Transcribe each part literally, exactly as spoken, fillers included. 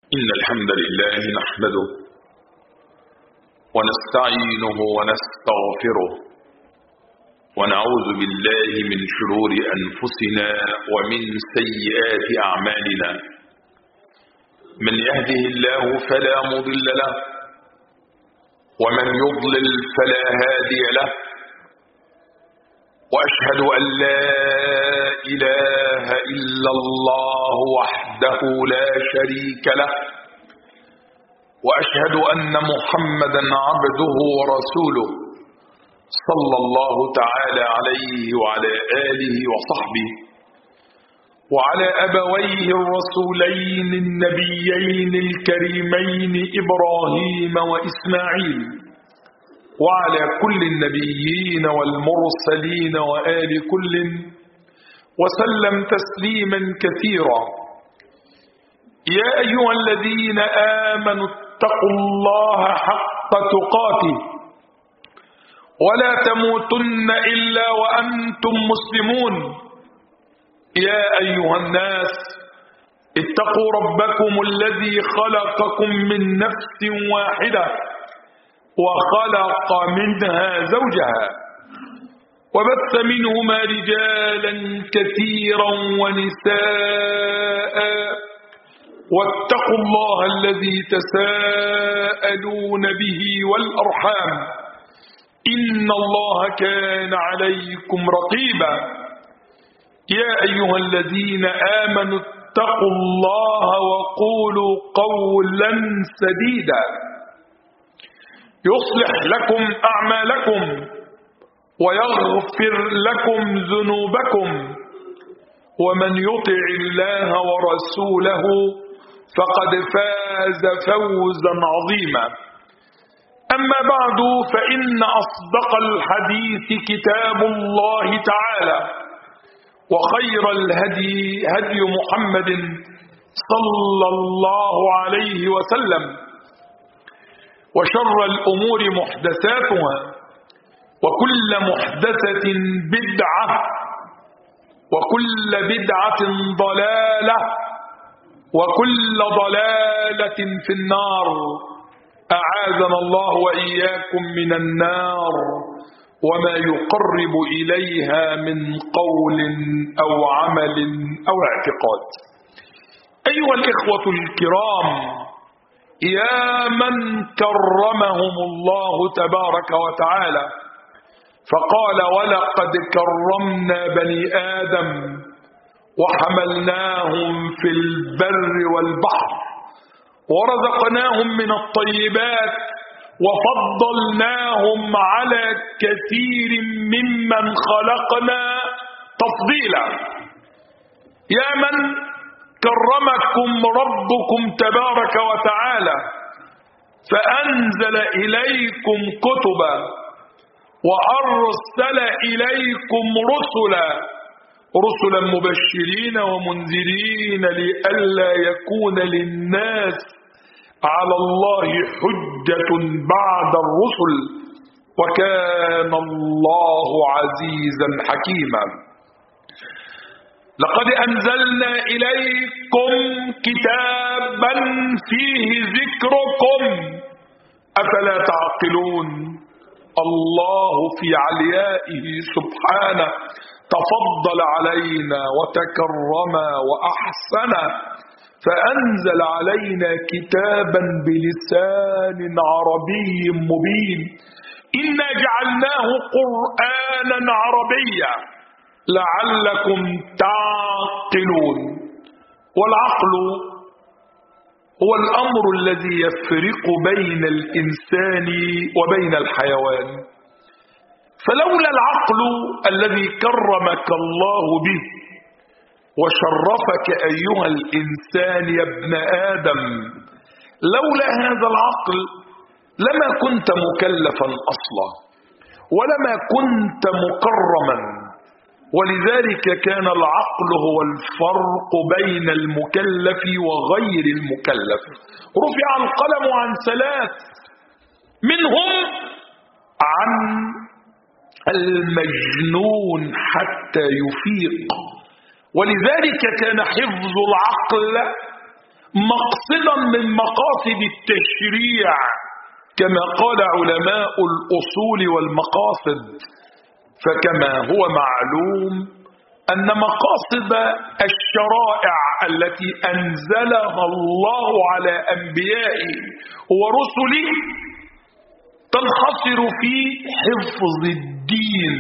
إن الحمد لله نحمده ونستعينه ونستغفره ونعوذ بالله من شرور أنفسنا ومن سيئات أعمالنا. من يهده الله فلا مضل له ومن يضلل فلا هادي له، وأشهد أن لا إله إلا الله وحده لا شريك له، وأشهد أن محمدا عبده ورسوله صلى الله تعالى عليه وعلى آله وصحبه وعلى أبويه الرسولين النبيين الكريمين إبراهيم وإسماعيل وعلى كل النبيين والمرسلين وآل كل وسلم تسليما كثيرا. يا أيها الذين آمنوا اتقوا الله حق تقاته ولا تموتن إلا وأنتم مسلمون. يا أيها الناس اتقوا ربكم الذي خلقكم من نفس واحدة وخلق منها زوجها وبث منهما رجالا كثيرا ونساء، واتقوا الله الذي تساءلون به والأرحام إن الله كان عليكم رقيبا. يا أيها الذين آمنوا اتقوا الله وقولوا قولا سديدا يصلح لكم أعمالكم ويغفر لكم ذنوبكم، ومن يطع الله ورسوله فقد فاز فوزا عظيما. أما بعد، فإن أصدق الحديث كتاب الله تعالى، وخير الهدي هدي محمد صلى الله عليه وسلم، وشر الأمور محدثاتها، وكل محدثة بدعة، وكل بدعة ضلالة، وكل ضلالة في النار. أعاذنا الله وإياكم من النار وما يقرب إليها من قول أو عمل أو اعتقاد. أيها الإخوة الكرام، يا من كرمهم الله تبارك وتعالى فقال: ولقد كرمنا بني آدم وحملناهم في البر والبحر ورزقناهم من الطيبات وفضلناهم على كثير ممن خلقنا تفضيلا. يا من كرمكم ربكم تبارك وتعالى فأنزل إليكم كتبا وأرسل إليكم رسلا رسلا مبشرين ومنذرين لئلا يكون للناس على الله حجة بعد الرسل، وكان الله عزيزا حكيما. لقد أنزلنا إليكم كتابا فيه ذكركم أفلا تعقلون. الله في عليائه سبحانه تفضل علينا وتكرم وأحسن، فأنزل علينا كتابا بلسان عربي مبين. إنا جعلناه قرآنا عربيا لعلكم تعقلون. والعقل هو الأمر الذي يفرق بين الإنسان وبين الحيوان، فلولا العقل الذي كرمك الله به وشرفك أيها الإنسان يا ابن آدم، لولا هذا العقل لما كنت مكلفا أصلا ولما كنت مكرما. ولذلك كان العقل هو الفرق بين المكلف وغير المكلف. رفع القلم عن ثلاث، منهم عن المجنون حتى يفيق. ولذلك كان حفظ العقل مقصدا من مقاصد التشريع، كما قال علماء الأصول والمقاصد. فكما هو معلوم أن مقاصد الشرائع التي أنزلها الله على أنبيائه ورسله تنحصر في حفظ الدين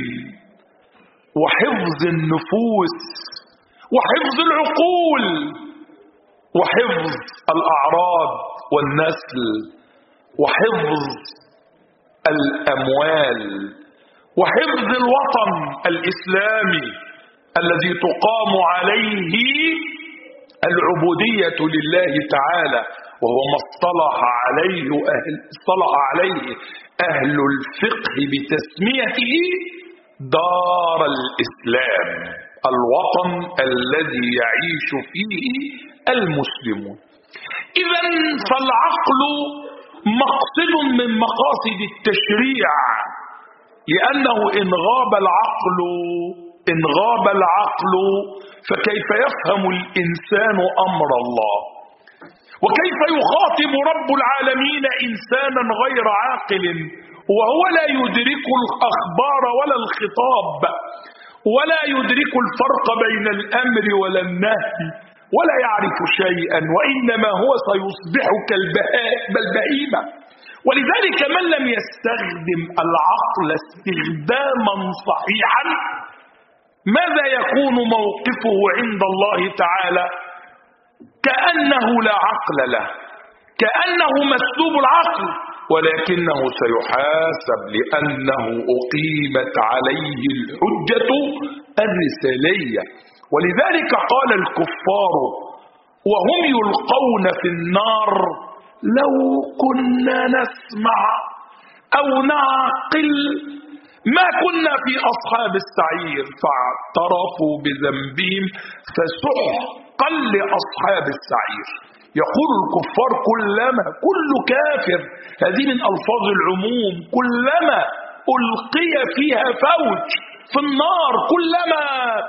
وحفظ النفوس وحفظ العقول وحفظ الأعراض والنسل وحفظ الأموال وحفظ الوطن الإسلامي الذي تقام عليه العبودية لله تعالى، وهو ما اصطلح عليه أهل, اصطلح عليه أهل الفقه بتسميته دار الإسلام، الوطن الذي يعيش فيه المسلمون. إذن فالعقل مقصد من مقاصد التشريع، لأنه إن غاب العقل إن غاب العقل فكيف يفهم الإنسان أمر الله؟ وكيف يخاطب رب العالمين إنسانا غير عاقل وهو لا يدرك الأخبار ولا الخطاب ولا يدرك الفرق بين الأمر ولا النهي ولا يعرف شيئا، وإنما هو سيصبح كالبهيمة. ولذلك من لم يستخدم العقل استخداما صحيحا ماذا يكون موقفه عند الله تعالى؟ كأنه لا عقل له، كأنه مسلوب العقل، ولكنه سيحاسب لأنه أقيمت عليه الحجة الرسالية. ولذلك قال الكفار وهم يلقون في النار لو كنا نسمع أو نعقل ما كنا في أصحاب السعير، فاعترفوا بذنبهم فسحقا لأصحاب السعير. يقول الكفار كلما، كل كافر، هذه من ألفاظ العموم، كلما ألقي فيها فوج في النار، كلما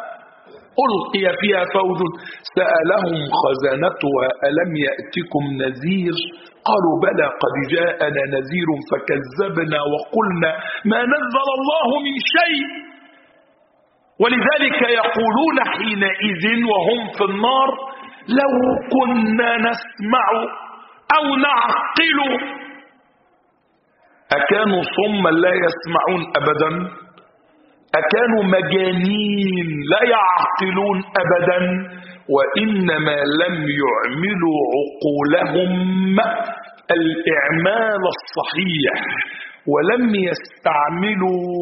ألقي فيها فوج سألهم خزنتها ألم يأتكم نذير؟ قالوا بلى قد جاءنا نذير فكذبنا وقلنا ما نزل الله من شيء. ولذلك يقولون حينئذ وهم في النار لو كنا نسمع أو نعقل. أكانوا صما لا يسمعون أبدا؟ أكانوا مجانين لا يعقلون أبدا؟ وإنما لم يعملوا عقولهم الإعمال الصحيح، ولم يستعملوا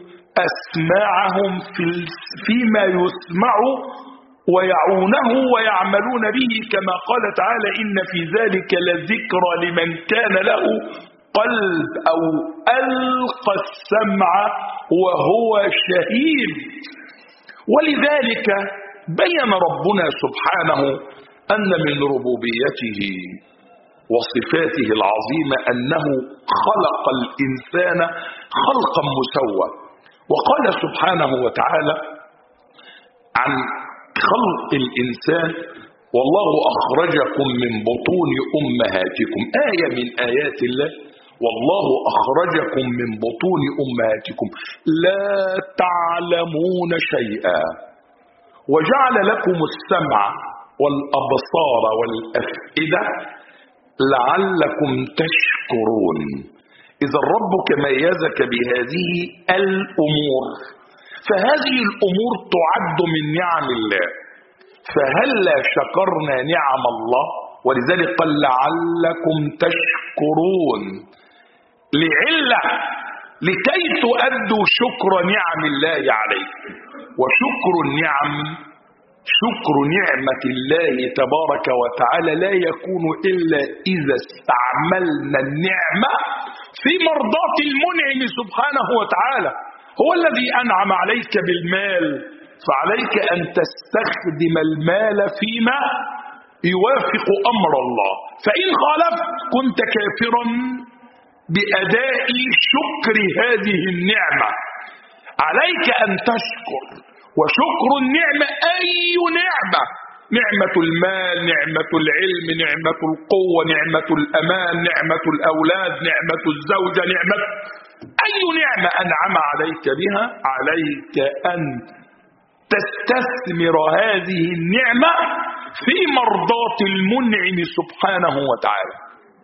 أسماعهم في فيما يسمع ويعونه ويعملون به، كما قال تعالى إن في ذلك لذكرى لمن كان له قلب أو ألقى السمع وهو شهيد. ولذلك بين ربنا سبحانه أن من ربوبيته وصفاته العظيمة أنه خلق الإنسان خلقا مسوى. وقال سبحانه وتعالى عن خلق الإنسان والله أخرجكم من بطون أمهاتكم، آية من آيات الله، والله أخرجكم من بطون أمهاتكم لا تعلمون شيئا وجعل لكم السمع والأبصار والأفئدة لعلكم تشكرون. إذا ربك ميزك بهذه الأمور، فهذه الأمور تعد من نعم الله، فهلا شكرنا نعم الله؟ ولذلك قال لعلكم تشكرون، لعلة لكي تؤدوا شكر نعم الله عليكم. وشكر النعم، شكر نعمة الله تبارك وتعالى لا يكون إلا إذا استعملنا النعمة في مرضاة المنعم سبحانه وتعالى. هو الذي أنعم عليك بالمال، فعليك أن تستخدم المال فيما يوافق أمر الله، فإن خالفت كنت كافرا بأداء شكر هذه النعمة. عليك أن تشكر، وشكر النعمة أي نعمة نعمة المال، نعمة العلم، نعمة القوة، نعمة الأمان، نعمة الأولاد، نعمة الزوجة، نعمة أي نعمة أنعم عليك بها، عليك أن تستثمر هذه النعمة في مرضاة المنعم سبحانه وتعالى.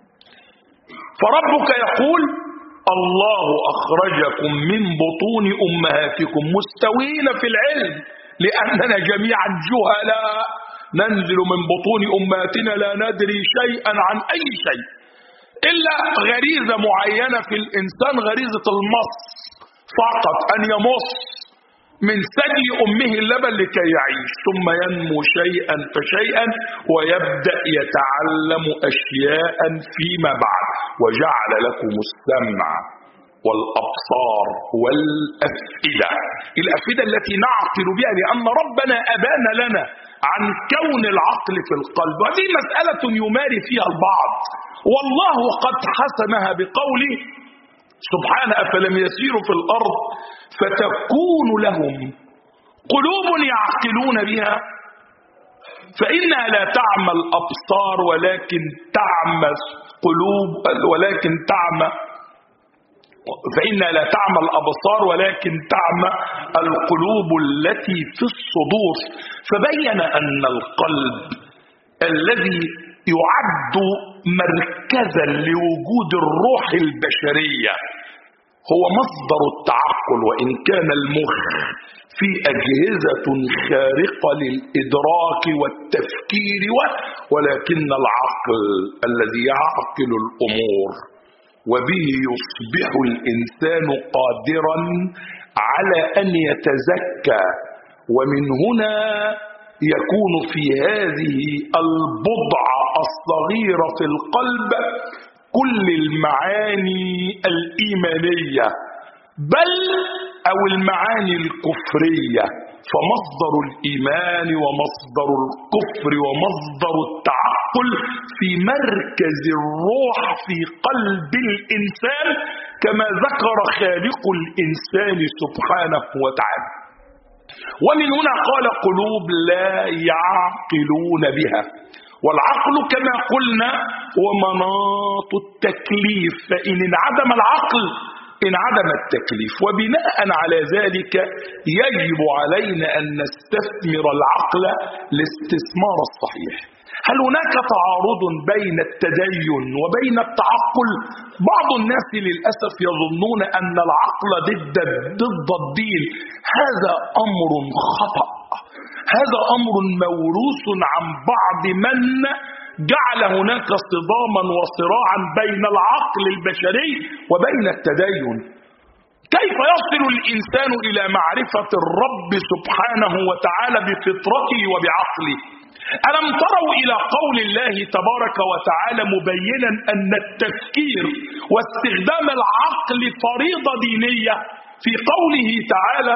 فربك يقول: الله أخرجكم من بطون أمهاتكم مستوين في العلم لأننا جميعا جهلاء ننزل من بطون أمهاتنا لا ندري شيئا عن أي شيء إلا غريزة معينة في الإنسان، غريزة المص فقط، أن يمص من ثدي أمه اللبن لكي يعيش، ثم ينمو شيئا فشيئا ويبدأ يتعلم أشياء فيما بعد. وجعل لكم السمع والأبصار والأفئدة، الأفئدة التي نعقل بها، لأن ربنا أبان لنا عن كون العقل في القلب، وهذه مسألة يماري فيها البعض، والله قد حسمها بقوله سبحانه: أفلم يسيروا في الأرض فتكون لهم قلوب يعقلون بها فإنها لا تعمى الأبصار ولكن تعمى قلوب ولكن تعمى فإنها لا تعمى الأبصار ولكن تعمى القلوب التي في الصدور. فبين أن القلب الذي يعد مركزا لوجود الروح البشرية هو مصدر التعقل، وإن كان المخ في أجهزة خارقة للإدراك والتفكير، ولكن العقل الذي يعقل الأمور وبه يصبح الإنسان قادرا على أن يتزكى. ومن هنا يكون في هذه البضعة الصغيرة في القلب كل المعاني الإيمانية، بل أو المعاني الكفرية. فمصدر الإيمان ومصدر الكفر ومصدر التعقل في مركز الروح في قلب الإنسان، كما ذكر خالق الإنسان سبحانه وتعالى. ومن هنا قال: قلوب لا يعقلون بها. والعقل كما قلنا هو مناط التكليف، فإن انعدم العقل انعدم التكليف، وبناء على ذلك يجب علينا أن نستثمر العقل الاستثمار الصحيح. هل هناك تعارض بين التدين وبين التعقل؟ بعض الناس للأسف يظنون أن العقل ضد ضد الدين. هذا أمر خطأ، هذا أمر موروث عن بعض من جعل هناك صداما وصراعا بين العقل البشري وبين التدين. كيف يصل الإنسان إلى معرفة الرب سبحانه وتعالى بفطرته وبعقله؟ ألم تروا إلى قول الله تبارك وتعالى مبينا أن التفكير واستخدام العقل فريضة دينية في قوله تعالى: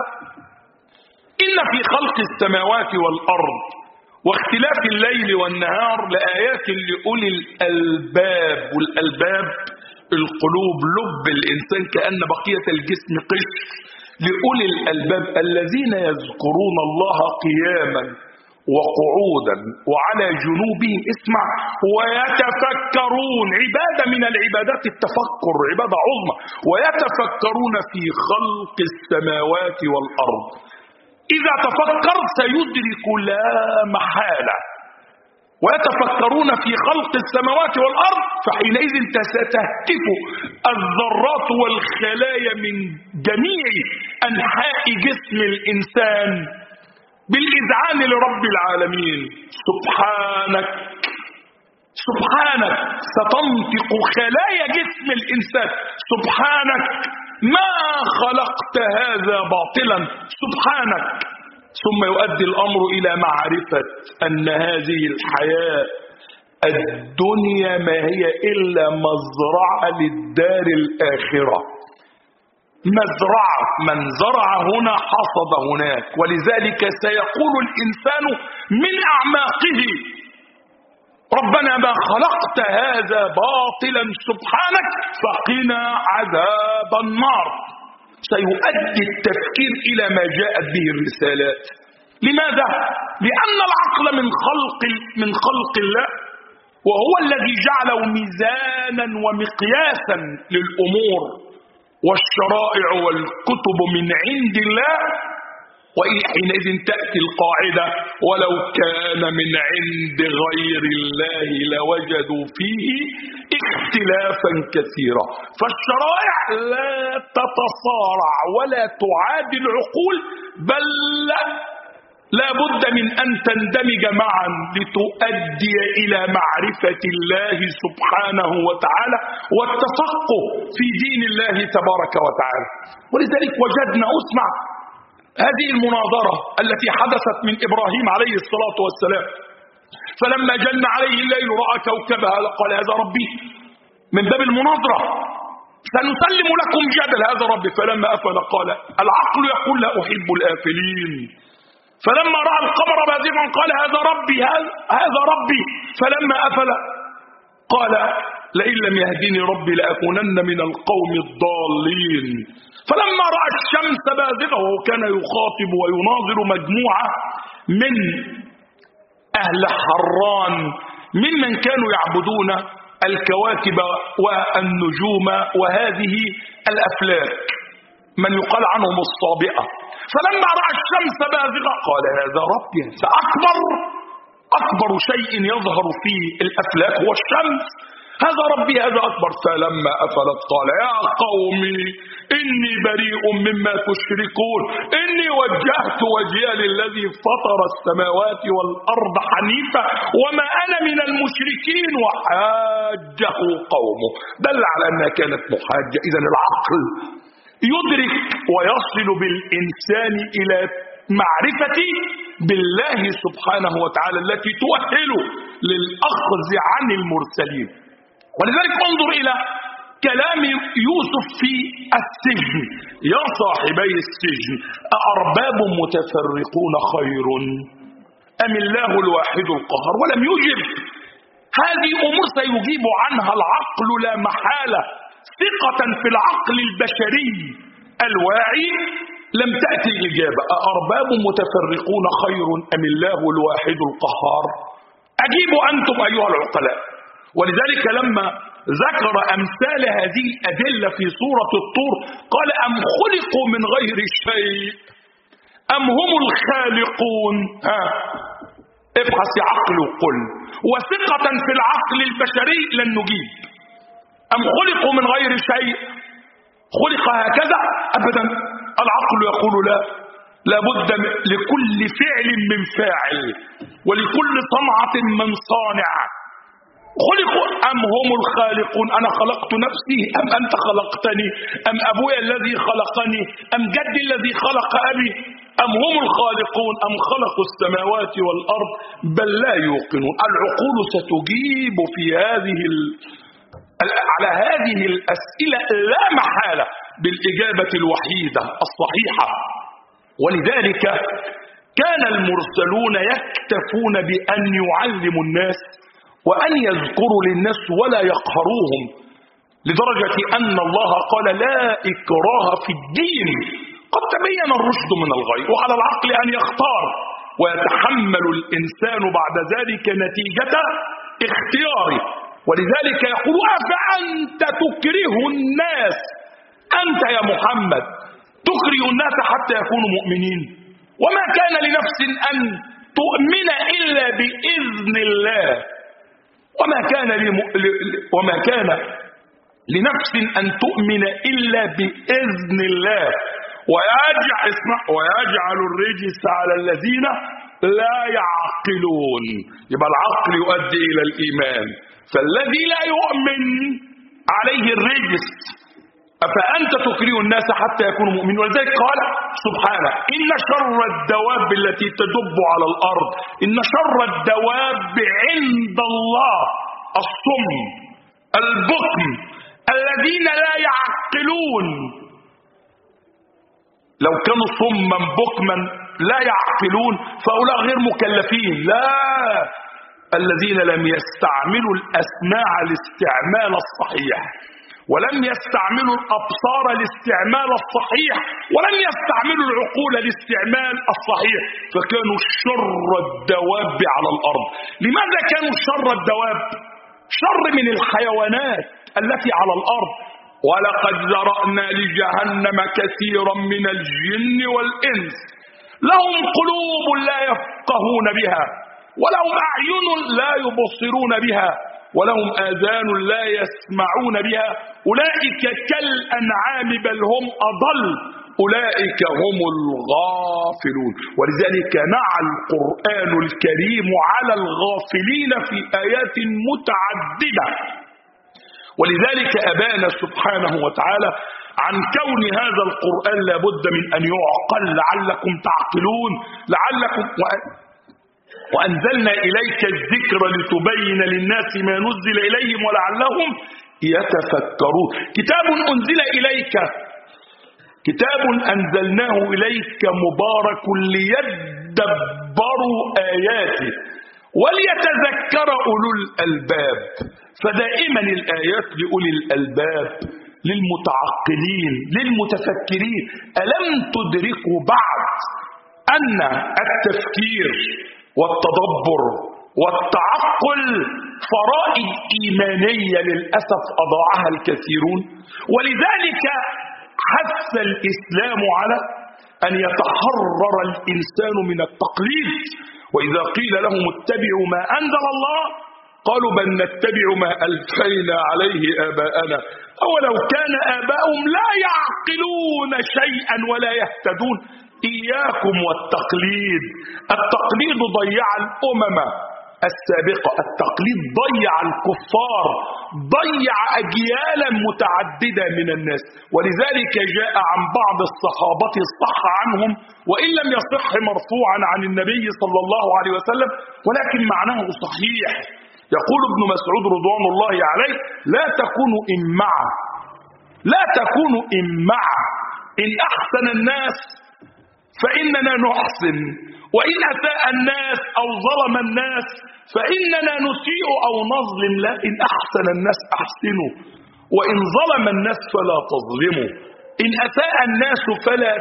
إن في خلق السماوات والأرض واختلاف الليل والنهار لآيات لأولي الألباب. والألباب القلوب، لب الإنسان كأن بقية الجسم قشر. لأولي الألباب الذين يذكرون الله قياما وقعودا وعلى جنوبهم، اسمع، ويتفكرون. عبادة من العبادات التفكر، عبادة عظمى. ويتفكرون في خلق السماوات والأرض. إذا تفكرت سيدرك لا محالة. ويتفكرون في خلق السماوات والأرض، فحينئذ ستهتف الذرات والخلايا من جميع أنحاء جسم الإنسان بالإذعان لرب العالمين. سبحانك سبحانك ستنطق خلايا جسم الإنسان: سبحانك ما خلقت هذا باطلا، سبحانك. ثم يؤدي الأمر إلى معرفة أن هذه الحياة الدنيا ما هي إلا مزرعة للدار الآخرة. مزرعة، من زرع هنا حصد هناك. ولذلك سيقول الإنسان من أعماقه: ربنا ما خلقت هذا باطلا سبحانك فقنا عذاب النار. سيؤدي التفكير إلى ما جاءت به الرسالات. لماذا؟ لأن العقل من خلق من خلق الله، وهو الذي جعله ميزانا ومقياسا للأمور، والشرائع والكتب من عند الله. وحينئذ تأتي القاعدة: ولو كان من عند غير الله لوجدوا فيه اختلافا كثيرا. فالشرائع لا تتصارع ولا تعادل العقول، بل لا بد من أن تندمج معا لتؤدي إلى معرفة الله سبحانه وتعالى والتفقه في دين الله تبارك وتعالى. ولذلك وجدنا، اسمع هذه المناظرة التي حدثت من إبراهيم عليه الصلاة والسلام، فلما جن عليه الليل رأى كوكبها قال هذا ربي، من باب المناظرة، سنسلم لكم جبل هذا ربي. فلما أفل قال العقل يقول لا أحب الآفلين. فلما رأى القمر بازغا قال هذا ربي هذا ربي. فلما أفل قال لئن لم يهدني ربي لأكونن من القوم الضالين. فلما رأى الشمس بازغة، وهو كان يخاطب ويناظر مجموعة من أهل حران ممن كانوا يعبدون الكواكب والنجوم وهذه الأفلاك، من يقال عنهم الصابئة. فلما رأى الشمس بازغة قال هذا ربي، فأكبر أكبر شيء يظهر في الأفلاك هو الشمس، هذا ربي هذا أكبر. فلما أفلت قال يا قومي إني بريء مما تشركون، إني وجهت وجهي للذي فطر السماوات والأرض حنيفا وما أنا من المشركين. وحاجه قومه، دل على أنها كانت محاجة. إذن العقل يدرك ويصل بالإنسان إلى معرفة بالله سبحانه وتعالى التي تؤهله للأخذ عن المرسلين. ولذلك انظر إلى كلام يوسف في السجن: يا صاحبي السجن أأرباب متفرقون خير أم الله الواحد القهار؟ ولم يجب. هذه أمور سيجيب عنها العقل لا محالة، ثقة في العقل البشري الواعي. لم تأتي الإجابة: أأرباب متفرقون خير أم الله الواحد القهار؟ أجيبوا أنتم أيها العقلاء. ولذلك لما ذكر أمثال هذه الأدلة في سورة الطور قال أم خلقوا من غير شيء أم هم الخالقون؟ ها ابحث يا عقل وقل. وثقة في العقل البشري لن نجيب. أم خلقوا من غير شيء، خلق هكذا أبدا. العقل يقول لا، لابد لكل فعل من فاعل ولكل صنعة من صانع. خلقوا أم هم الخالقون؟ أنا خلقت نفسي أم أنت خلقتني؟ أم أبويا الذي خلقني أم جدي الذي خلق أبي؟ أم هم الخالقون أم خلقوا السماوات والأرض؟ بل لا يوقنون. العقول ستجيب في هذه ال... على هذه الأسئلة لا محالة بالإجابة الوحيدة الصحيحة. ولذلك كان المرسلون يكتفون بأن يعلموا الناس وأن يذكروا للناس ولا يقهروهم، لدرجة أن الله قال لا إكراه في الدين قد تبين الرشد من الغي، وعلى العقل أن يختار ويتحمل الإنسان بعد ذلك نتيجة اختياره. ولذلك يقول أفأنت تكره الناس، أنت يا محمد تكره الناس حتى يكونوا مؤمنين؟ وما كان لنفس أن تؤمن إلا بإذن الله، وما كان لم... وما كان لنفس أن تؤمن إلا بإذن الله ويجعل اسمع ويجعل الرجس على الذين لا يعقلون. يبقى العقل يؤدي إلى الإيمان، فالذي لا يؤمن عليه الرجس. أفأنت تكره الناس حتى يكونوا مؤمنين؟ ولذلك قال سبحانه إن شر الدواب التي تدب على الأرض، إن شر الدواب عند الله الصم البكم الذين لا يعقلون. لو كانوا صما بكما لا يعقلون فهؤلاء غير مكلفين. لا، الذين لم يستعملوا الأسماع الاستعمال الصحيح ولم يستعملوا الأبصار لاستعمال الصحيح، ولم يستعملوا العقول لاستعمال الصحيح، فكانوا شر الدواب على الأرض. لماذا كانوا شر الدواب؟ شر من الحيوانات التي على الأرض. ولقد ذرأنا لجهنم كثيرا من الجن والإنس لهم قلوب لا يفقهون بها، ولهم أعين لا يبصرون بها، ولهم آذان لا يسمعون بها، أولئك كالأنعام بل هم أضل، أولئك هم الغافلون. ولذلك نعى القرآن الكريم على الغافلين في آيات متعددة. ولذلك أبان سبحانه وتعالى عن كون هذا القرآن لابد من أن يعقل لعلكم تعقلون، لعلكم وأنزلنا إليك الذكر لتبين للناس ما نزل إليهم ولعلهم يتفكرون. كتاب أنزل إليك، كتاب أنزلناه إليك مبارك ليدبروا آياته وليتذكر أولو الألباب. فدائما الآيات لأولي الألباب، للمتعقلين، للمتفكرين. ألم تدركوا بعد أن التفكير والتدبر والتعقل فرائض إيمانية للأسف أضاعها الكثيرون؟ ولذلك حث الإسلام على أن يتحرر الإنسان من التقليد. وإذا قيل لهم اتبعوا ما أنزل الله قالوا بل نتبع ما ألفينا عليه آباءنا أولو كان آباؤهم لا يعقلون شيئا ولا يهتدون. إياكم والتقليد. التقليد ضيع الأمم السابقة، التقليد ضيع الكفار، ضيع أجيالا متعددة من الناس. ولذلك جاء عن بعض الصحابة صح عنهم وإن لم يصح مرفوعا عن النبي صلى الله عليه وسلم، ولكن معناه صحيح. يقول ابن مسعود رضوان الله عليه: لا تكونوا إمعة، لا تكونوا إمعة، إن أحسن الناس فإننا نحسن، وإن أساء الناس أو ظلم الناس فإننا نسيء أو نظلم. لا، إن أحسن الناس أحسنوا، وإن ظلم الناس فلا تظلموا، إن أساء الناس فلا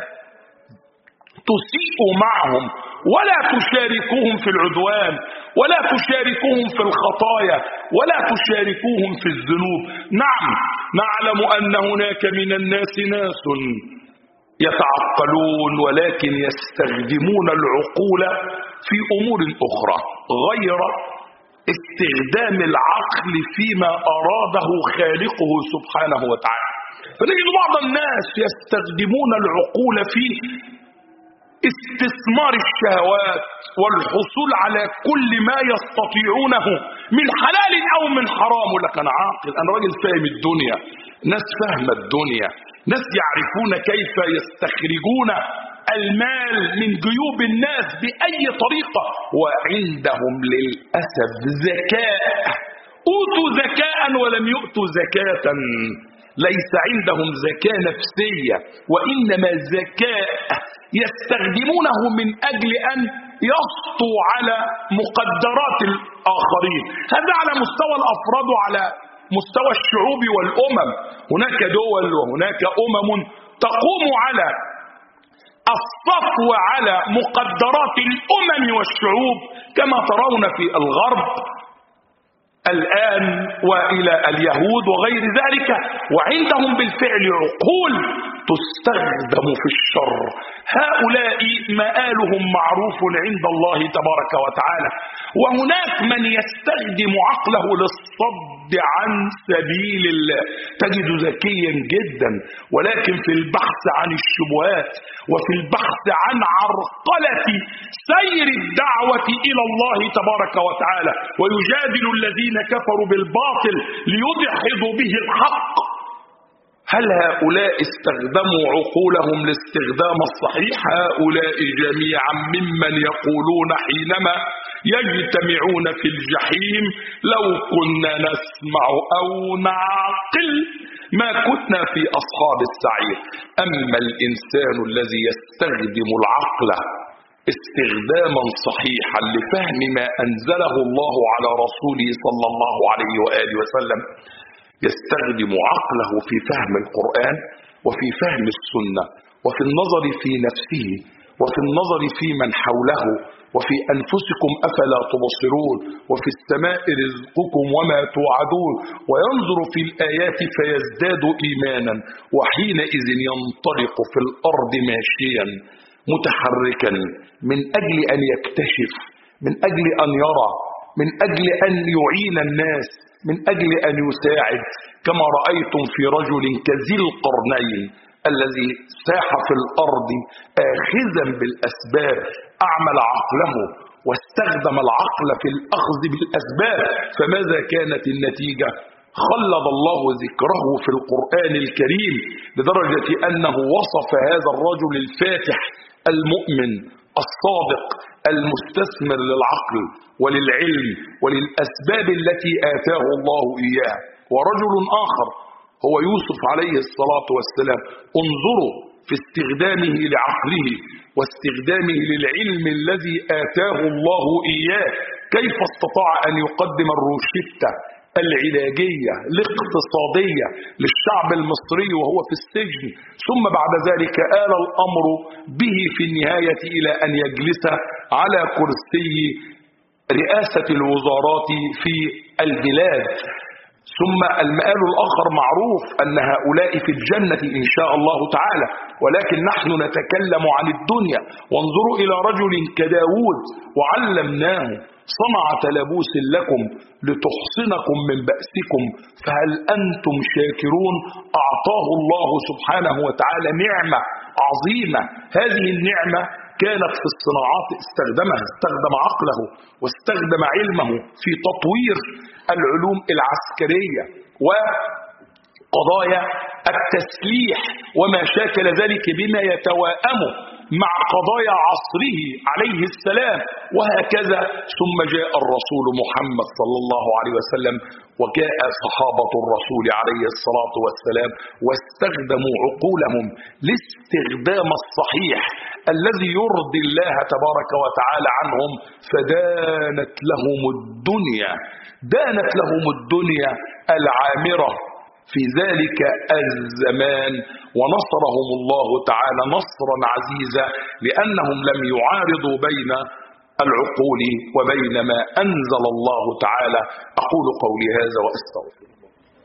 تسيئوا معهم، ولا تشاركوهم في العدوان، ولا تشاركوهم في الخطايا، ولا تشاركوهم في الذنوب. نعم، نعلم أن هناك من الناس ناس يتعقلون ولكن يستخدمون العقول في أمور أخرى غير استخدام العقل فيما أراده خالقه سبحانه وتعالى. فنجد بعض الناس يستخدمون العقول في استثمار الشهوات والحصول على كل ما يستطيعونه من حلال أو من حرام. لك أنا عاقل، أنا راجل فاهم الدنيا، ناس فاهمة الدنيا، ناس يعرفون كيف يستخرجون المال من جيوب الناس بأي طريقة، وعندهم للأسف ذكاء. أوتوا ذكاء ولم يؤتوا زكاة. ليس عندهم زكاة نفسية، وإنما ذكاء يستخدمونه من أجل أن يسطوا على مقدرات الآخرين. هذا على مستوى الأفراد وعلى مستوى الشعوب والأمم. هناك دول وهناك أمم تقوم على الصفو على مقدرات الأمم والشعوب كما ترون في الغرب الآن وإلى اليهود وغير ذلك، وعندهم بالفعل عقول تستخدم في الشر. هؤلاء مآلهم معروف عند الله تبارك وتعالى. وهناك من يستخدم عقله للصد عن سبيل الله، تجد ذكيا جدا، ولكن في البحث عن الشبهات وفي البحث عن عرقلة سير الدعوة إلى الله تبارك وتعالى، ويجادل الذين كفروا بالباطل ليدحضوا به الحق. هل هؤلاء استخدموا عقولهم لاستخدام الصحيح؟ هؤلاء جميعا ممن يقولون حينما يجتمعون في الجحيم: لو كنا نسمع أو نعقل ما كنا في أصحاب السعير. أما الإنسان الذي يستخدم العقل استخداما صحيحا لفهم ما أنزله الله على رسوله صلى الله عليه وآله وسلم، يستخدم عقله في فهم القرآن وفي فهم السنة وفي النظر في نفسه وفي النظر في من حوله وفي أنفسكم أفلا تبصرون وفي السماء رزقكم وما توعدون، وينظر في الآيات فيزداد إيمانا، وحينئذ ينطلق في الأرض ماشيا متحركا من أجل أن يكتشف، من أجل أن يرى، من أجل أن يعين الناس، من أجل أن يساعد، كما رأيتم في رجل كذي القرنين الذي ساح في الأرض آخذا بالأسباب، أعمل عقله واستخدم العقل في الأخذ بالأسباب، فماذا كانت النتيجة؟ خلد الله ذكره في القرآن الكريم لدرجة أنه وصف هذا الرجل الفاتح المؤمن الصادق المستثمر للعقل وللعلم وللأسباب التي آتاه الله إياه. ورجل آخر هو يوسف عليه الصلاة والسلام، انظروا في استخدامه لعقله واستخدامه للعلم الذي آتاه الله إياه، كيف استطاع أن يقدم الروشتة العلاجية الاقتصادية للشعب المصري وهو في السجن، ثم بعد ذلك آل الأمر به في النهاية إلى أن يجلس على كرسي رئاسة الوزارات في البلاد. ثم المآل الآخر معروف أن هؤلاء في الجنة إن شاء الله تعالى، ولكن نحن نتكلم عن الدنيا. وانظروا إلى رجل كداود وعلمناه صنعة لبوس لكم لتحصنكم من بأسكم فهل أنتم شاكرون. أعطاه الله سبحانه وتعالى نعمة عظيمة، هذه النعمة كانت في الصناعات، استخدمها، استخدم عقله واستخدم علمه في تطوير العلوم العسكرية وقضايا التسليح وما شاكل ذلك بما يتوائم مع قضايا عصره عليه السلام، وهكذا. ثم جاء الرسول محمد صلى الله عليه وسلم وجاء صحابة الرسول عليه الصلاة والسلام واستخدموا عقولهم لاستخدام الصحيح الذي يرضي الله تبارك وتعالى عنهم، فدانت لهم الدنيا، دانت لهم الدنيا العامرة في ذلك الزمان، ونصرهم الله تعالى نصرا عزيزا لأنهم لم يعارضوا بين العقول وبين ما أنزل الله تعالى. أقول قولي هذا وأستغفر الله.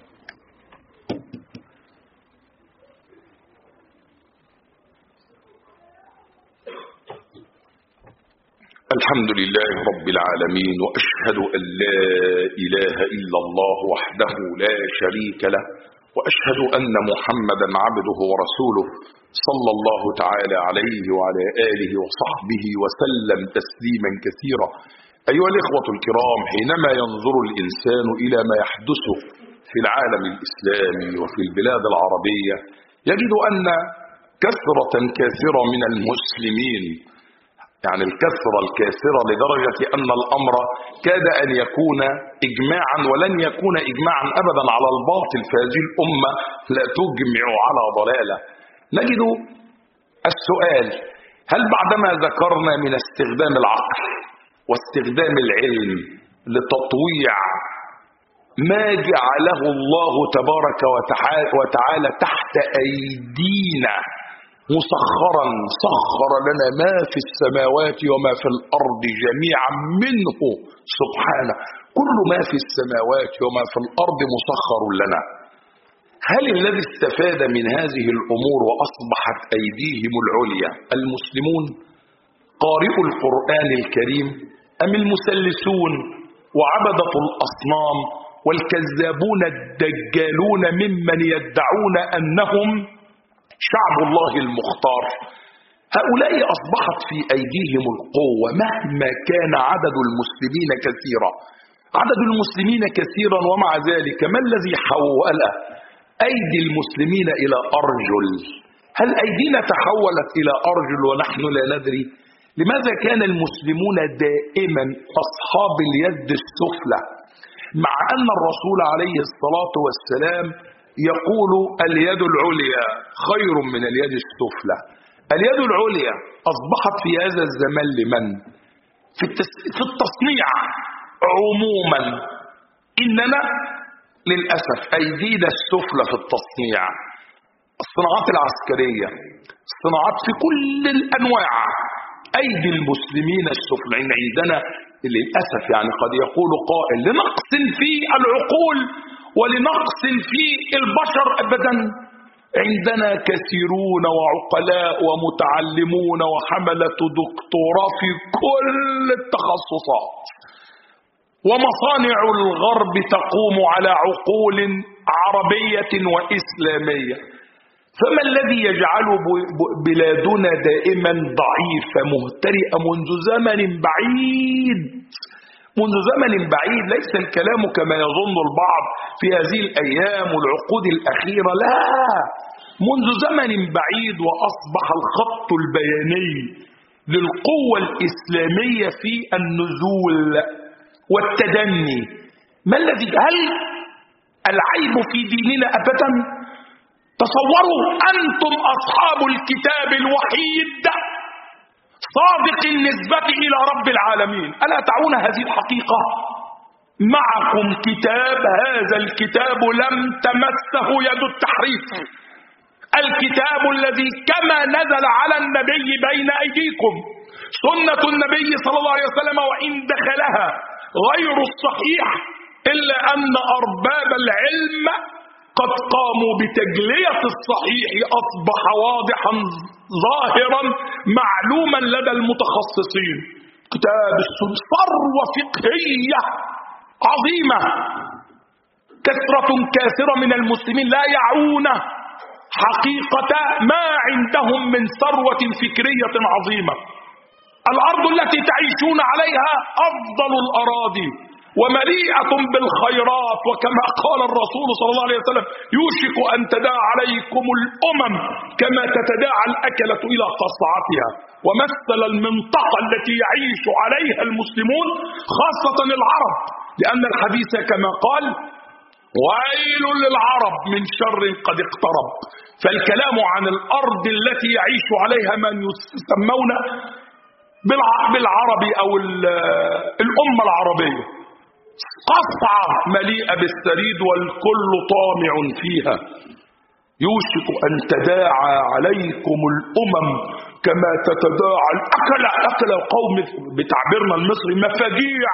الحمد لله رب العالمين، وأشهد أن لا إله إلا الله وحده لا شريك له، وأشهد أن محمدا عبده ورسوله صلى الله تعالى عليه وعلى آله وصحبه وسلم تسليما كثيرا. أيها الإخوة الكرام، حينما ينظر الإنسان إلى ما يحدث في العالم الإسلامي وفي البلاد العربية يجد أن كثرة كثيرة من المسلمين، يعني الكثرة الكاثرة لدرجة أن الأمر كاد أن يكون إجماعا، ولن يكون إجماعا أبدا على الباطل، فهذه الأمة لا تجمع على ضلالة. نجد السؤال: هل بعدما ذكرنا من استخدام العقل واستخدام العلم لتطويع ما جعله الله تبارك وتعالى تحت أيدينا مسخرا، سخر لنا ما في السماوات وما في الأرض جميعا منه سبحانه، كل ما في السماوات وما في الأرض مسخر لنا، هل الذي استفاد من هذه الأمور وأصبحت أيديهم العليا المسلمون قارئوا القرآن الكريم، أم المسلسون وعبدة الأصنام والكذابون الدجالون ممن يدعون أنهم شعب الله المختار؟ هؤلاء أصبحت في أيديهم القوة مهما كان عدد المسلمين كثيرا، عدد المسلمين كثيرا، ومع ذلك ما الذي حول أيدي المسلمين إلى أرجل؟ هل أيدينا تحولت إلى أرجل ونحن لا ندري؟ لماذا كان المسلمون دائما أصحاب اليد السفلى، مع أن الرسول عليه الصلاة والسلام يقول اليد العليا خير من اليد السفلى؟ اليد العليا أصبحت في هذا الزمان لمن؟ في التصنيع عموما. إننا للأسف أيدينا السفلى في التصنيع، الصناعات العسكرية، الصناعات في كل الأنواع، أيدي المسلمين السفلى. عندنا للأسف يعني قد يقول قائل لنقص في العقول ولنقص في البشر، أبدا. عندنا كثيرون وعقلاء ومتعلمون وحملة دكتوراه في كل التخصصات، ومصانع الغرب تقوم على عقول عربية وإسلامية. فما الذي يجعل بلادنا دائما ضعيفة مهترئة منذ زمن بعيد؟ منذ زمن بعيد، ليس الكلام كما يظن البعض في هذه الأيام والعقود الأخيرة، لا، منذ زمن بعيد. وأصبح الخط البياني للقوة الإسلامية في النزول والتدني. ما الذي هل العيب في ديننا؟ أبدا. تصوروا أنتم أصحاب الكتاب الوحيد صادق النسبة إلى رب العالمين، ألا تعون هذه الحقيقة؟ معكم كتاب، هذا الكتاب لم تمسه يد التحريف، الكتاب الذي كما نزل على النبي بين أيديكم، سنة النبي صلى الله عليه وسلم، وإن دخلها غير الصحيح إلا أن أرباب العلم قد قاموا بتجلية الصحيح، أصبح واضحا ظاهرا معلوما لدى المتخصصين. كتاب السنة ثروة فقهية عظيمة، كثرة كاثرة من المسلمين لا يعون حقيقة ما عندهم من ثروة فكرية عظيمة. الأرض التي تعيشون عليها أفضل الأراضي ومليئة بالخيرات، وكما قال الرسول صلى الله عليه وسلم يوشك أن تداعى عليكم الأمم كما تتداعى الأكلة إلى قصعتها. ومثل المنطقة التي يعيش عليها المسلمون خاصة العرب، لأن الحديث كما قال ويل للعرب من شر قد اقترب. فالكلام عن الأرض التي يعيش عليها من يسمون بالعربي أو الأمة العربية، قصعة مليئة بالثريد والكل طامع فيها. يوشك أن تداعى عليكم الأمم كما تتداعى الأكلة، أكل القوم بتعبيرنا المصري مفاجيع.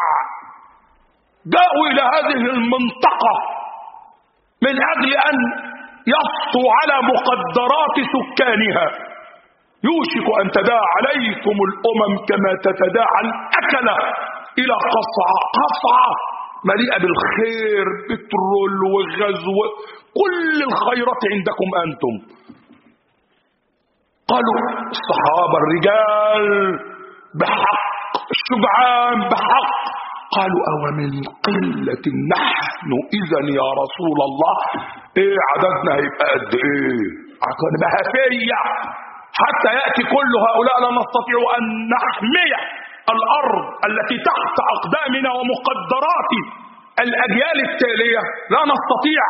جاءوا إلى هذه المنطقة من أجل أن يسطوا على مقدرات سكانها. يوشك أن تداعى عليكم الأمم كما تتداعى الأكلة إلى قصعة، قصعة مليئة بالخير، بترول وغاز كل الخيرات عندكم أنتم. قالوا الصحابة الرجال بحق، الشجعان بحق، قالوا أو من قلة نحن إذا يا رسول الله؟ إيه عددنا هيبقى قد إيه؟ عشان مهفية حتى يأتي كل هؤلاء لا نستطيع أن نحمي الأرض التي تحت أقدامنا ومقدرات الأجيال التالية، لا نستطيع.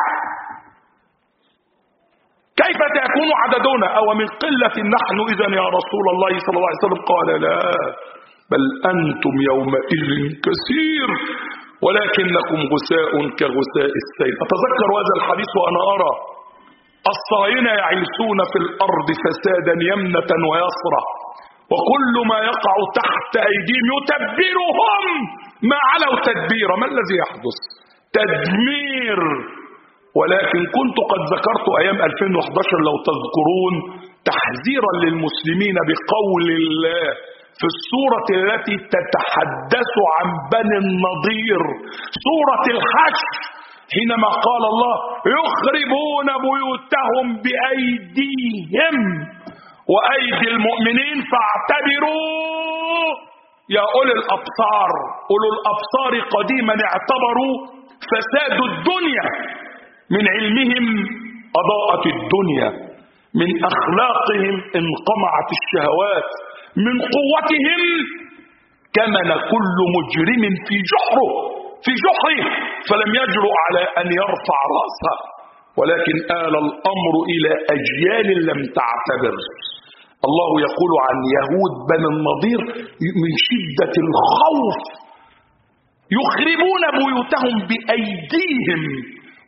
كيف سيكون عددنا؟ أو من قلة نحن إذا يا رسول الله صلى الله عليه وسلم؟ قال لا، بل أنتم يومئذ كثير ولكنكم غثاء كغثاء السيل. أتذكر هذا الحديث وأنا أرى الصهاينة يعيشون في الأرض فسادا يمنة ويسرى، وكل ما يقع تحت أيديهم يتبرهم ما علوا تدبيرا. ما الذي يحدث؟ تدمير. ولكن كنت قد ذكرت أيام ألفين وإحدى عشر لو تذكرون تحذيرا للمسلمين بقول الله في السورة التي تتحدث عن بني النضير، سورة الحشر، حينما قال الله يخربون بيوتهم بأيديهم وأيدي المؤمنين فاعتبروا يا أولي الأبصار. أولو الأبصار قديما اعتبروا فساد الدنيا، من علمهم أضاءت الدنيا، من أخلاقهم انقمعت الشهوات، من قوتهم كمن كل مجرم في جحره في جحره فلم يجرؤ على أن يرفع رأسه. ولكن آل الأمر إلى أجيال لم تعتبر. الله يقول عن يهود بني النضير من شدة الخوف يخربون بيوتهم بأيديهم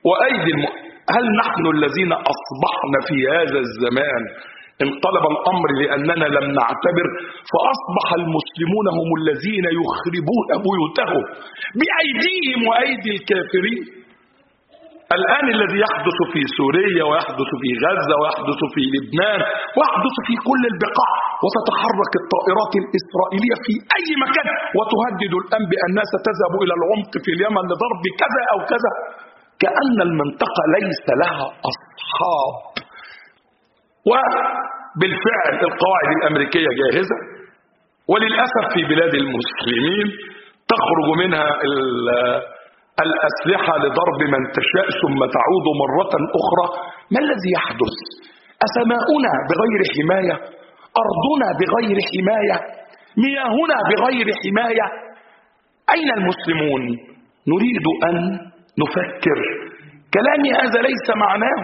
وأيدي الم... هل نحن الذين أصبحنا في هذا الزمان انقلب الأمر لأننا لم نعتبر فأصبح المسلمون هم الذين يخربون بيوتهم بأيديهم وأيدي الكافرين؟ الآن الذي يحدث في سوريا ويحدث في غزة ويحدث في لبنان ويحدث في كل البقاع، وتتحرك الطائرات الإسرائيلية في أي مكان وتهدد الآن بأنها ستذهب إلى العمق في اليمن لضرب كذا أو كذا، كأن المنطقة ليس لها أصحاب. وبالفعل القواعد الأمريكية جاهزة، وللأسف في بلاد المسلمين تخرج منها الأسلحة لضرب من تشاء ثم تعود مرة أخرى. ما الذي يحدث؟ أسماؤنا بغير حماية، أرضنا بغير حماية، مياهنا بغير حماية. أين المسلمون؟ نريد أن نفكر. كلامي هذا ليس معناه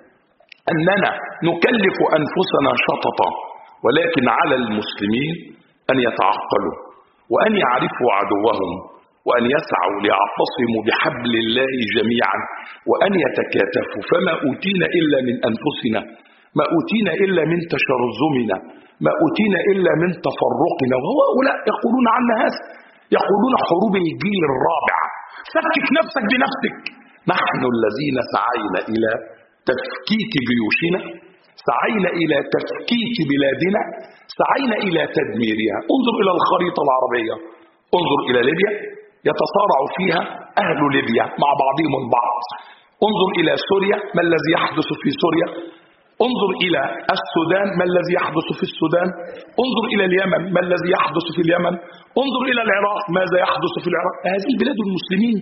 أننا نكلف أنفسنا شططا، ولكن على المسلمين أن يتعقلوا وأن يعرفوا عدوهم وأن يسعوا ليعتصموا بحبل الله جميعا وأن يتكاتفوا. فما أوتينا إلا من أنفسنا، ما أوتينا إلا من تشرذمنا، ما أوتينا إلا من تفرقنا. وهؤلاء يقولون عنا هذا، يقولون حروب الجيل الرابع. فكك نفسك بنفسك. نحن الذين سعينا إلى تفكيك جيوشنا، سعينا إلى تفكيك بلادنا، سعينا إلى تدميرها. انظر إلى الخريطة العربية، انظر إلى ليبيا يتصارع فيها أهل ليبيا مع بعضهم البعض. انظر إلى سوريا ما الذي يحدث في سوريا. انظر إلى السودان ما الذي يحدث في السودان. انظر إلى اليمن ما الذي يحدث في اليمن. انظر إلى العراق ماذا يحدث في العراق. هذه بلاد المسلمين.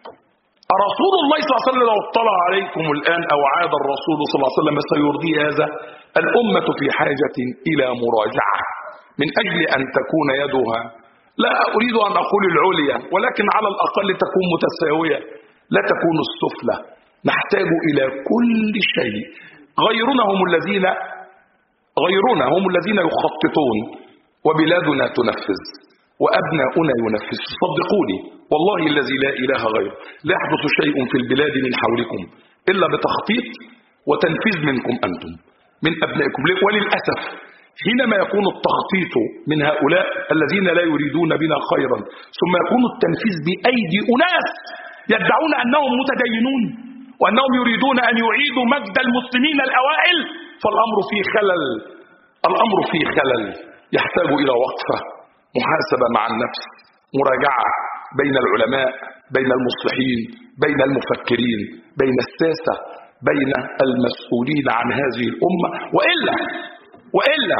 رسول الله صلى الله عليه وسلم لو اطلع عليكم الآن أو عاد الرسول صلى الله عليه وسلم سيرضي هذا. الأمة في حاجة إلى مراجعة من أجل أن تكون يدها، لا أريد أن أقول العليا، ولكن على الأقل تكون متساوية، لا تكون السفلى. نحتاج إلى كل شيء. غيرنا هم الذين غيرنا هم الذين يخططون وبلادنا تنفذ وأبناؤنا ينفذ. صدقوني والله الذي لا إله غيره لا يحدث شيء في البلاد من حولكم إلا بتخطيط وتنفيذ منكم أنتم من أبنائكم. وللأسف حينما يكون التخطيط من هؤلاء الذين لا يريدون بنا خيرا ثم يكون التنفيذ بأيدي أناس يدعون أنهم متدينون وأنهم يريدون أن يعيدوا مجد المسلمين الأوائل، فالأمر فيه خلل. الأمر فيه خلل يحتاج إلى وقفة، محاسبة مع النفس، مراجعة بين العلماء، بين المصلحين، بين المفكرين، بين الساسة، بين المسؤولين عن هذه الأمة. وإلا وإلا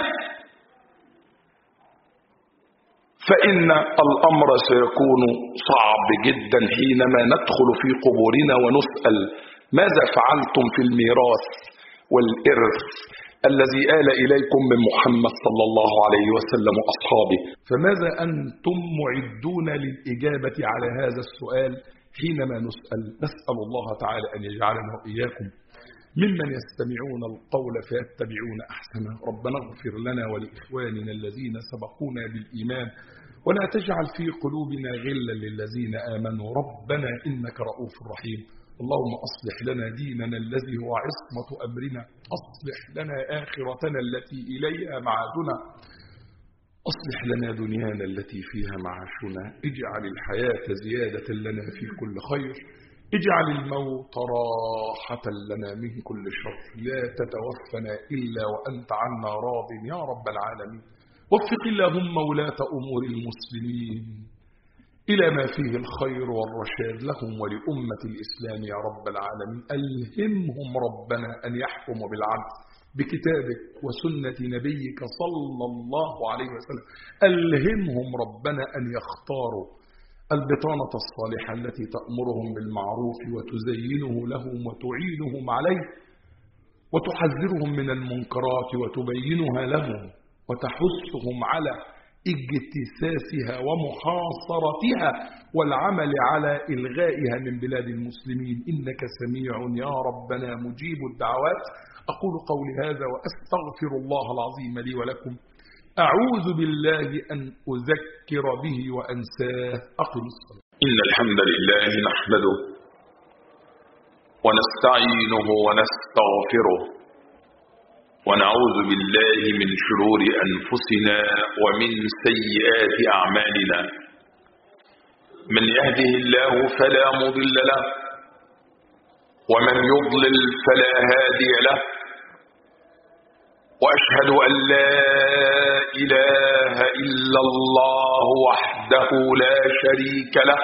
فإن الأمر سيكون صعب جدا حينما ندخل في قبورنا ونسأل ماذا فعلتم في الميراث والإرث الذي آل إليكم من محمد صلى الله عليه وسلم وأصحابه. فماذا أنتم معدون للإجابة على هذا السؤال حينما نسأل؟ نسأل الله تعالى أن يجعلنا وإياكم ممن يستمعون القول فيتبعون أحسنه. ربنا اغفر لنا ولإخواننا الذين سبقونا بالإيمان ولا تجعل في قلوبنا غلا للذين آمنوا ربنا إنك رؤوف رحيم. اللهم أصلح لنا ديننا الذي هو عصمة أمرنا، أصلح لنا آخرتنا التي إليها معادنا، أصلح لنا دنيانا التي فيها معاشنا، اجعل الحياة زيادة لنا في كل خير، اجعل الموت راحة لنا من كل شر، لا تتوفنا إلا وأنت عنا راض يا رب العالمين. وفق اللهم ولاة أمور المسلمين إلى ما فيه الخير والرشاد لهم ولأمة الإسلام يا رب العالمين. ألهمهم ربنا أن يحكموا بالعدل بكتابك وسنة نبيك صلى الله عليه وسلم. ألهمهم ربنا أن يختاروا البطانة الصالحة التي تأمرهم بالمعروف وتزينه لهم وتعينهم عليه وتحذرهم من المنكرات وتبينها لهم وتحثهم على اجتثاثها ومحاصرتها والعمل على إلغائها من بلاد المسلمين. إنك سميع يا ربنا مجيب الدعوات. أقول قولي هذا وأستغفر الله العظيم لي ولكم. أعوذ بالله أن أذكر به وأنساه. أقم الصلاة. إن الحمد لله نحمده ونستعينه ونستغفره ونعوذ بالله من شرور أنفسنا ومن سيئات أعمالنا. من يهده الله فلا مضل له ومن يضلل فلا هادي له، وأشهد أن لا إله إلا الله وحده لا شريك له،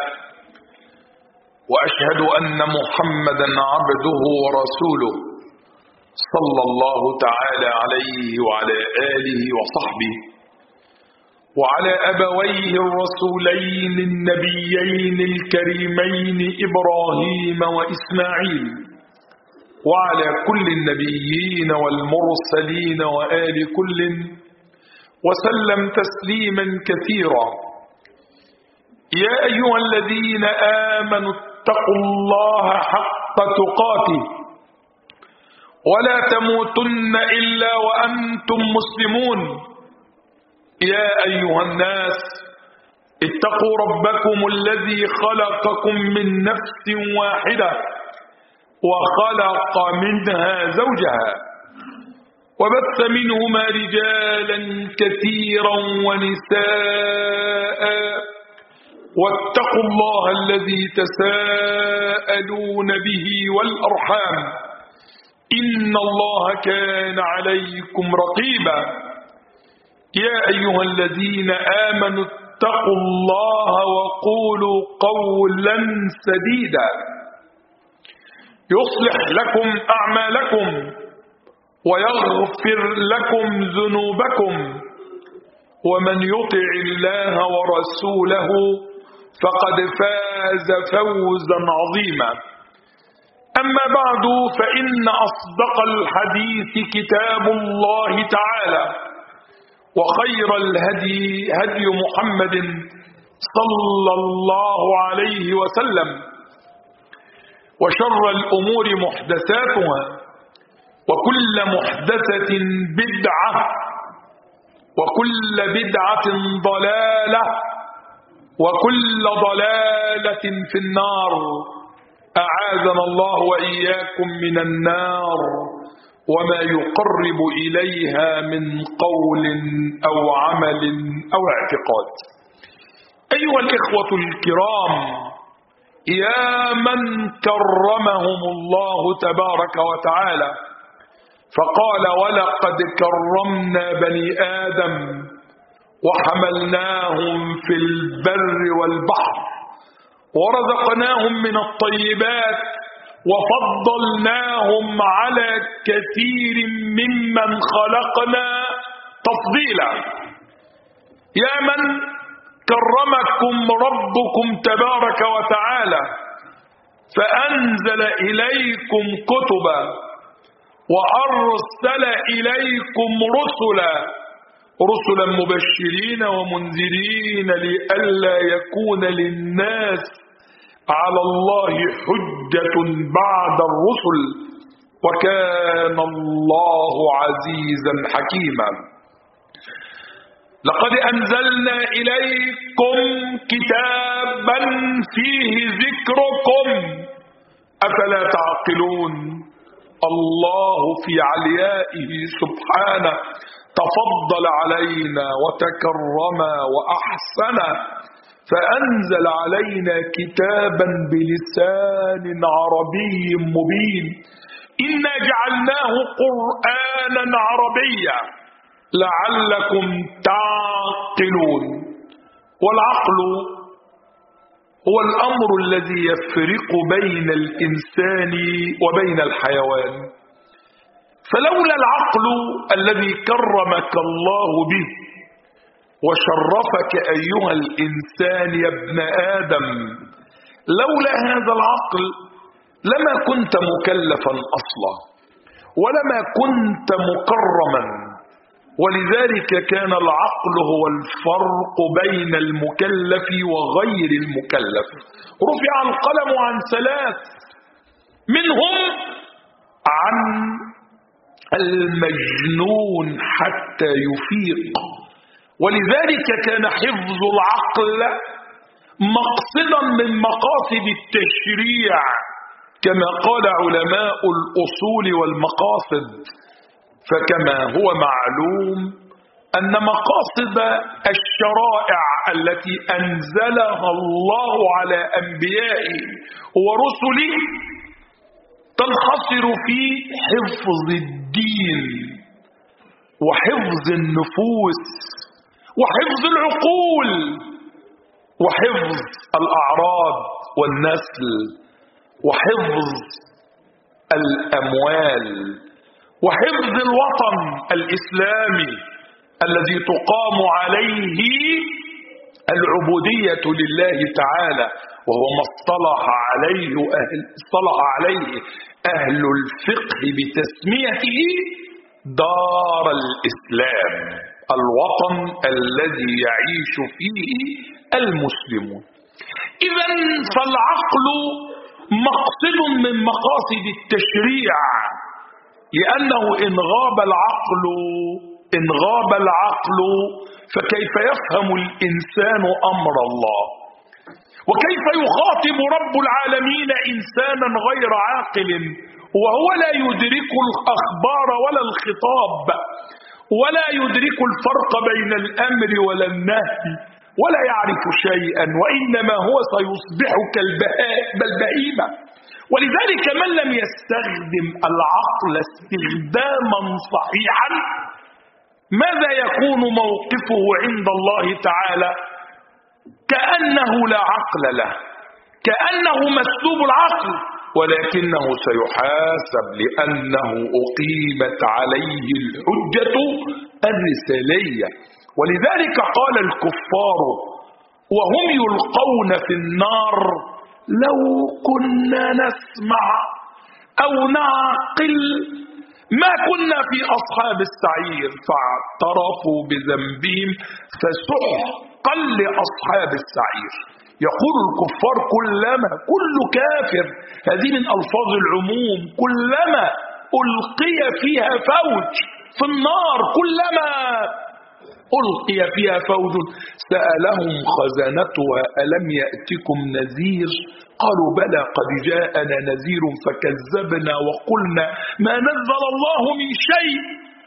وأشهد أن محمدا عبده ورسوله صلى الله تعالى عليه وعلى آله وصحبه وعلى أبويه الرسولين النبيين الكريمين إبراهيم وإسماعيل، وعلى كل النبيين والمرسلين وآل كل، وسلم تسليما كثيرا. يا أيها الذين آمنوا اتقوا الله حق تقاته ولا تموتن إلا وأنتم مسلمون. يا أيها الناس اتقوا ربكم الذي خلقكم من نفس واحدة وخلق منها زوجها وبث منهما رجالا كثيرا ونساء، واتقوا الله الذي تساءلون به والأرحام إن الله كان عليكم رقيبا. يا أيها الذين آمنوا اتقوا الله وقولوا قولا سديدا يصلح لكم أعمالكم ويغفر لكم ذنوبكم، ومن يطع الله ورسوله فقد فاز فوزا عظيما. أما بعد، فإن أصدق الحديث كتاب الله تعالى، وخير الهدي هدي محمد صلى الله عليه وسلم، وشر الأمور محدثاتها، وكل محدثة بدعة، وكل بدعة ضلالة، وكل ضلالة في النار. أعاذنا الله وإياكم من النار وما يقرب إليها من قول أو عمل أو اعتقاد. أيها الإخوة الكرام، يا من كرمهم الله تبارك وتعالى فقال: ولقد كرمنا بني آدم وحملناهم في البر والبحر ورزقناهم من الطيبات وفضلناهم على كثير ممن خلقنا تفضيلا. يا من كرمكم ربكم تبارك وتعالى فأنزل إليكم كتبا وأرسل إليكم رسلا رسلا مبشرين ومنذرين لئلا يكون للناس على الله حجة بعد الرسل، وكان الله عزيزا حكيما. لقد أنزلنا إليكم كتابا فيه ذكركم أفلا تعقلون. الله في عليائه سبحانه تفضل علينا وتكرم وأحسن، فأنزل علينا كتابا بلسان عربي مبين. إنا جعلناه قرآنا عربيا لعلكم تعقلون. والعقل هو الأمر الذي يفرق بين الإنسان وبين الحيوان، فلولا العقل الذي كرمك الله به وشرفك أيها الإنسان يا ابن آدم، لولا هذا العقل لما كنت مكلفا أصلا ولما كنت مكرما. ولذلك كان العقل هو الفرق بين المكلف وغير المكلف. رفع القلم عن ثلاث، منهم عن المجنون حتى يفيق. ولذلك كان حفظ العقل مقصدا من مقاصد التشريع كما قال علماء الأصول والمقاصد. فكما هو معلوم أن مقاصد الشرائع التي أنزلها الله على أنبيائه ورسله تنحصر في حفظ الدين وحفظ النفوس وحفظ العقول وحفظ الأعراض والنسل وحفظ الأموال وحفظ الوطن الإسلامي الذي تقام عليه العبودية لله تعالى، وهو ما اصطلح عليه أهل, اصطلح عليه أهل الفقه بتسميته دار الإسلام، الوطن الذي يعيش فيه المسلمون. إذن فالعقل مقصد من مقاصد التشريع، لأنه إن غاب العقل إن غاب العقل فكيف يفهم الإنسان أمر الله؟ وكيف يخاطب رب العالمين إنسانا غير عاقل وهو لا يدرك الأخبار ولا الخطاب ولا يدرك الفرق بين الأمر ولا النهي ولا يعرف شيئا، وإنما هو سيصبح كالبهيمة. ولذلك من لم يستخدم العقل استخداما صحيحا ماذا يكون موقفه عند الله تعالى؟ كأنه لا عقل له، كأنه مسلوب العقل، ولكنه سيحاسب لأنه أقيمت عليه الحجة الرسالية. ولذلك قال الكفار وهم يلقون في النار لو كنا نسمع أو نعقل ما كنا في أصحاب السعير، فاعترفوا بذنبهم فسحقا لأصحاب السعير. يقول الكفار كلما، كل كافر، هذه من ألفاظ العموم، كلما ألقي فيها فوج في النار، كلما ألقي فيها فوج سألهم خزنتها ألم يأتكم نذير؟ قالوا بلى قد جاءنا نذير فكذبنا وقلنا ما نزل الله من شيء.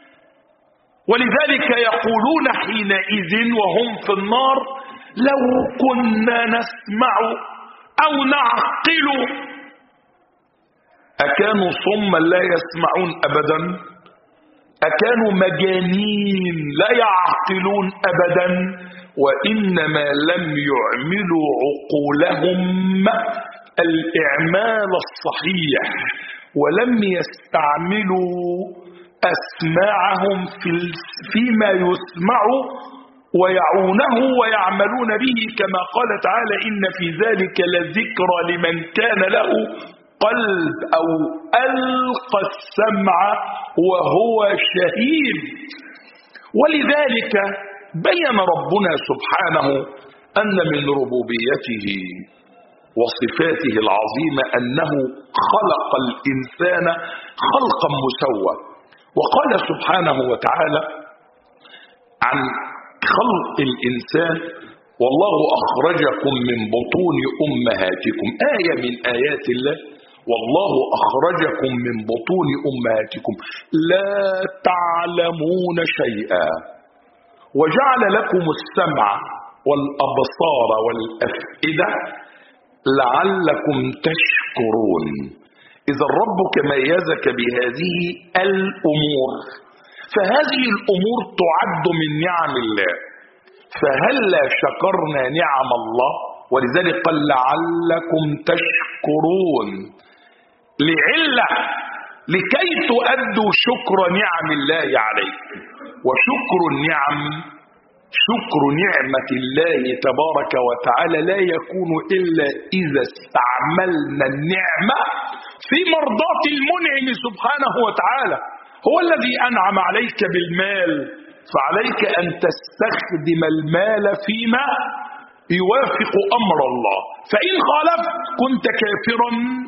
ولذلك يقولون حينئذ وهم في النار لو كنا نسمع أو نعقل. أكانوا صما لا يسمعون أبدا؟ أكانوا مجانين لا يعقلون أبدا؟ وإنما لم يعملوا عقولهم الإعمال الصحيح، ولم يستعملوا أسماعهم في فيما يسمع ويعونه ويعملون به، كما قال تعالى إن في ذلك لذكرى لمن كان له قلب أو ألقى السمع وهو شهيد. ولذلك بين ربنا سبحانه أن من ربوبيته وصفاته العظيمة أنه خلق الإنسان خلقا مسوى. وقال سبحانه وتعالى عن خلق الإنسان والله أخرجكم من بطون أمهاتكم، آية من آيات الله، والله أخرجكم من بطون أمهاتكم لا تعلمون شيئا وجعل لكم السمع والأبصار والأفئدة لعلكم تشكرون. إذا ربك ميزك بهذه الأمور، فهذه الأمور تعد من نعم الله، فهلا شكرنا نعم الله؟ ولذلك قال لعلكم تشكرون، لعلة لكي تؤدوا شكر نعم الله عليكم. وشكر النعم، شكر نعمة الله تبارك وتعالى لا يكون إلا إذا استعملنا النعمة في مرضاة المنعم سبحانه وتعالى. هو الذي أنعم عليك بالمال، فعليك أن تستخدم المال فيما يوافق أمر الله، فإن خالفت كنت كافرا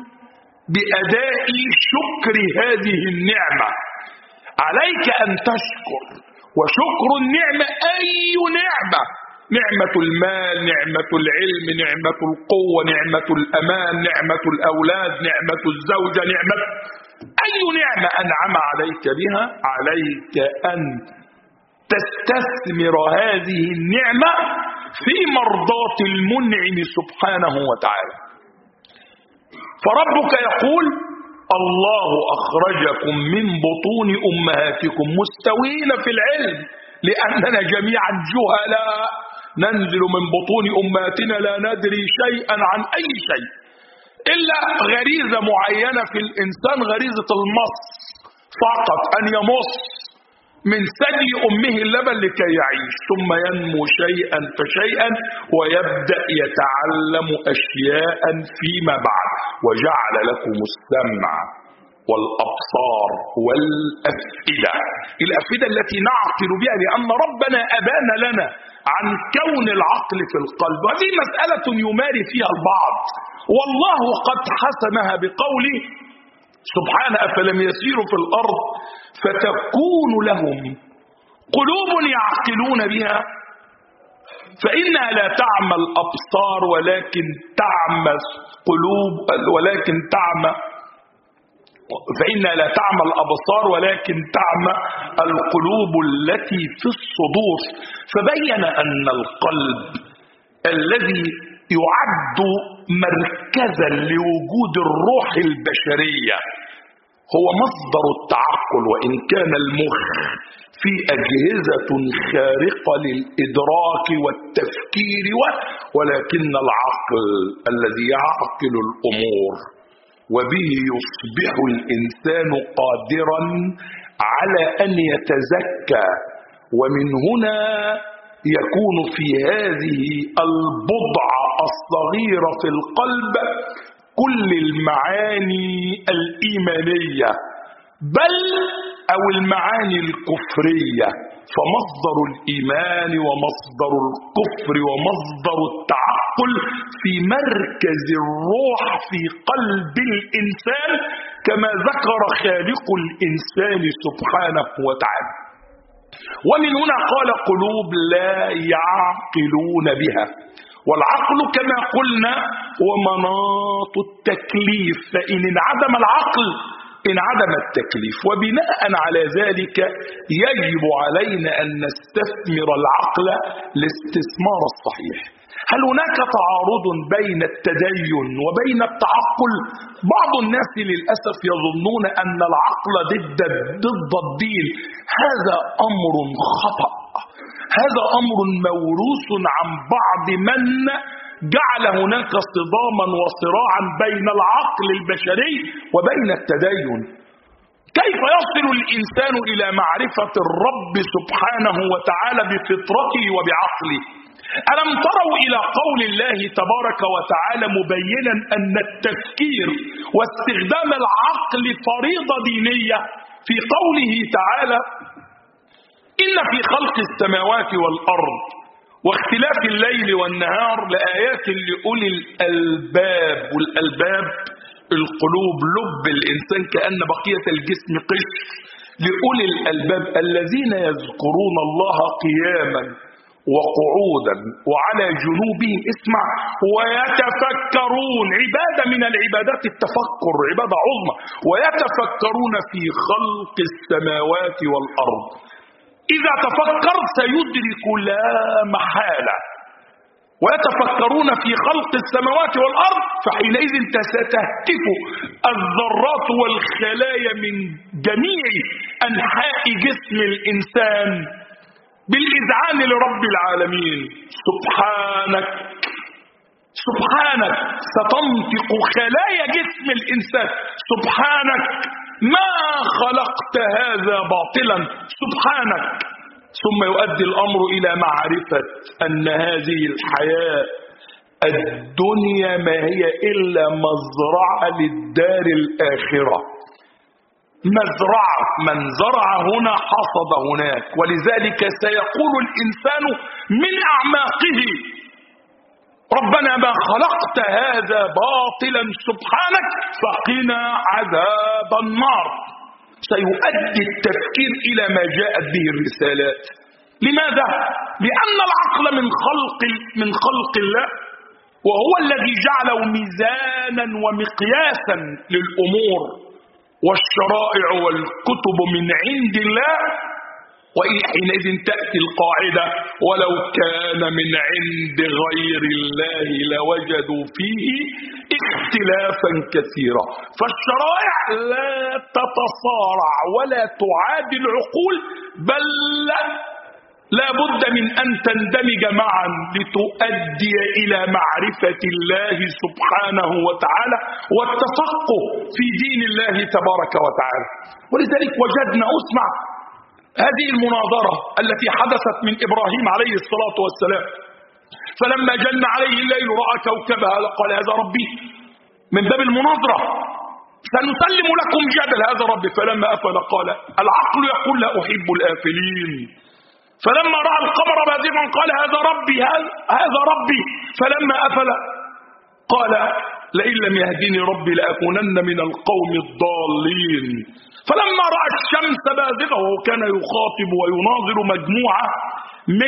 بأداء شكر هذه النعمة. عليك أن تشكر، وشكر النعمة أي نعمة نعمة المال، نعمة العلم، نعمة القوة، نعمة الأمان، نعمة الأولاد، نعمة الزوجة، نعمة أي نعمة أنعم عليك بها، عليك أن تستثمر هذه النعمة في مرضاة المنعم سبحانه وتعالى. فربك يقول: الله أخرجكم من بطون أمهاتكم مستوين في العلم لأننا جميعا جهلاء ننزل من بطون أمهاتنا لا ندري شيئا عن أي شيء إلا غريزة معينة في الإنسان، غريزة المص فقط، أن يمص من ثدي أمه اللبن لكي يعيش، ثم ينمو شيئا فشيئا ويبدأ يتعلم أشياء فيما بعد. وجعل لكم السمع والأبصار والأفئدة، الأفئدة التي نعقل بها، لأن ربنا أبان لنا عن كون العقل في القلب، وهذه مسألة يماري فيها البعض، والله قد حسمها بقوله سبحانه: أفلم يسيروا في الأرض فتكون لهم قلوب يعقلون بها فإنها لا تعمى الأبصار ولكن تعمى قلوب ولكن تعمى فإنها لا تعمى الأبصار ولكن تعمى القلوب التي في الصدور. فبين أن القلب الذي يعد مركزا لوجود الروح البشرية هو مصدر التعقل، وإن كان المخ في أجهزة خارقة للإدراك والتفكير، ولكن العقل الذي يعقل الأمور وبه يصبح الإنسان قادرا على أن يتزكى. ومن هنا يكون في هذه البضعة الصغيرة في القلب كل المعاني الإيمانية، بل أو المعاني الكفرية. فمصدر الإيمان ومصدر الكفر ومصدر التعقل في مركز الروح في قلب الإنسان، كما ذكر خالق الإنسان سبحانه وتعالى. ومن هنا قال: قلوب لا يعقلون بها. والعقل كما قلنا هو مناط التكليف، فإن انعدم العقل انعدم التكليف، وبناء على ذلك يجب علينا أن نستثمر العقل الاستثمار الصحيح. هل هناك تعارض بين التدين وبين التعقل؟ بعض الناس للأسف يظنون أن العقل ضد ضد الدين. هذا أمر خطأ، هذا أمر موروث عن بعض من جعل هناك صداما وصراعا بين العقل البشري وبين التدين. كيف يصل الإنسان إلى معرفة الرب سبحانه وتعالى بفطرته وبعقله؟ ألم تروا إلى قول الله تبارك وتعالى مبينا أن التفكير واستخدام العقل فريضة دينية في قوله تعالى: إن في خلق السماوات والأرض واختلاف الليل والنهار لآيات لأولي الألباب. والألباب القلوب، لب الإنسان كأن بقية الجسم قشر. لأولي الألباب الذين يذكرون الله قياما وقعودا وعلى جنوبهم، اسمع، ويتفكرون. عبادة من العبادات التفكر، عبادة عظمى. ويتفكرون في خلق السماوات والأرض. إذا تفكرت سيدرك لا محالة. ويتفكرون في خلق السماوات والأرض، فحينئذ ستهتف الذرات والخلايا من جميع أنحاء جسم الإنسان بالإذعان لرب العالمين. سبحانك سبحانك ستنطق خلايا جسم الإنسان: سبحانك ما خلقت هذا باطلا، سبحانك. ثم يؤدي الأمر إلى معرفة أن هذه الحياة الدنيا ما هي إلا مزرعة للدار الآخرة. مزرعة، من زرع هنا حصد هناك. ولذلك سيقول الإنسان من أعماقه: ربنا ما خلقت هذا باطلا سبحانك فقنا عذاب النار. سيؤدي التفكير إلى ما جاءت به الرسالات. لماذا؟ لأن العقل من خلق من خلق الله، وهو الذي جعله ميزانا ومقياسا للأمور، والشرائع والكتب من عند الله. وحينئذ تأتي القاعدة: ولو كان من عند غير الله لوجدوا فيه اختلافا كثيرا. فالشرائع لا تتصارع ولا تعادل العقول، بل لا بد من أن تندمج معا لتؤدي إلى معرفة الله سبحانه وتعالى والتفقه في دين الله تبارك وتعالى. ولذلك وجدنا، اسمع هذه المناظرة التي حدثت من إبراهيم عليه الصلاة والسلام، فلما جن عليه الليل رأى كوكبها قال هذا ربي، من باب المناظرة، سنسلم لكم جدل هذا ربي. فلما أفل قال العقل يقول لا أحب الآفلين. فلما رأى القمر بازغا قال هذا ربي هذا ربي. فلما أفل قال لئن لم يهدني ربي لأكونن من القوم الضالين. فلما رأى الشمس بازغة، وهو كان يخاطب ويناظر مجموعة من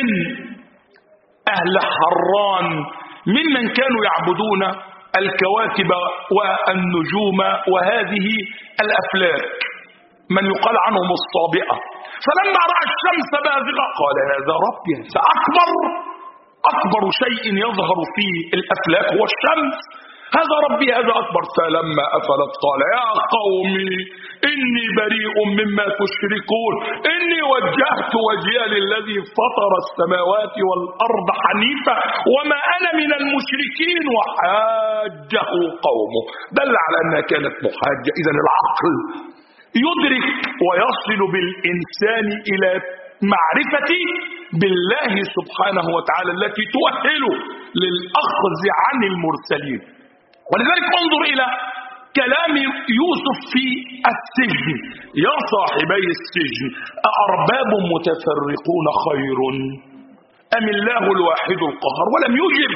أهل حران ممن كانوا يعبدون الكواكب والنجوم وهذه الأفلاك، من يقال عنهم الصابئة. فلما رأى الشمس بازغة قال هذا ربي، فأكبر أكبر شيء يظهر في الأفلاك هو الشمس، هذا ربي هذا أكبر. فلما أفلت قال يا قومي إني بريء مما تشركون، إني وجهت وجهي للذي فطر السماوات والأرض حنيفا وما أنا من المشركين. وحاجه قومه، دل على أنها كانت محاجة. إذن العقل يدرك ويصل بالإنسان إلى معرفة بالله سبحانه وتعالى التي تؤهله للأخذ عن المرسلين. ولذلك انظر إلى كلام يوسف في السجن: يا صاحبي السجن أأرباب متفرقون خير أم الله الواحد القهار؟ ولم يجب.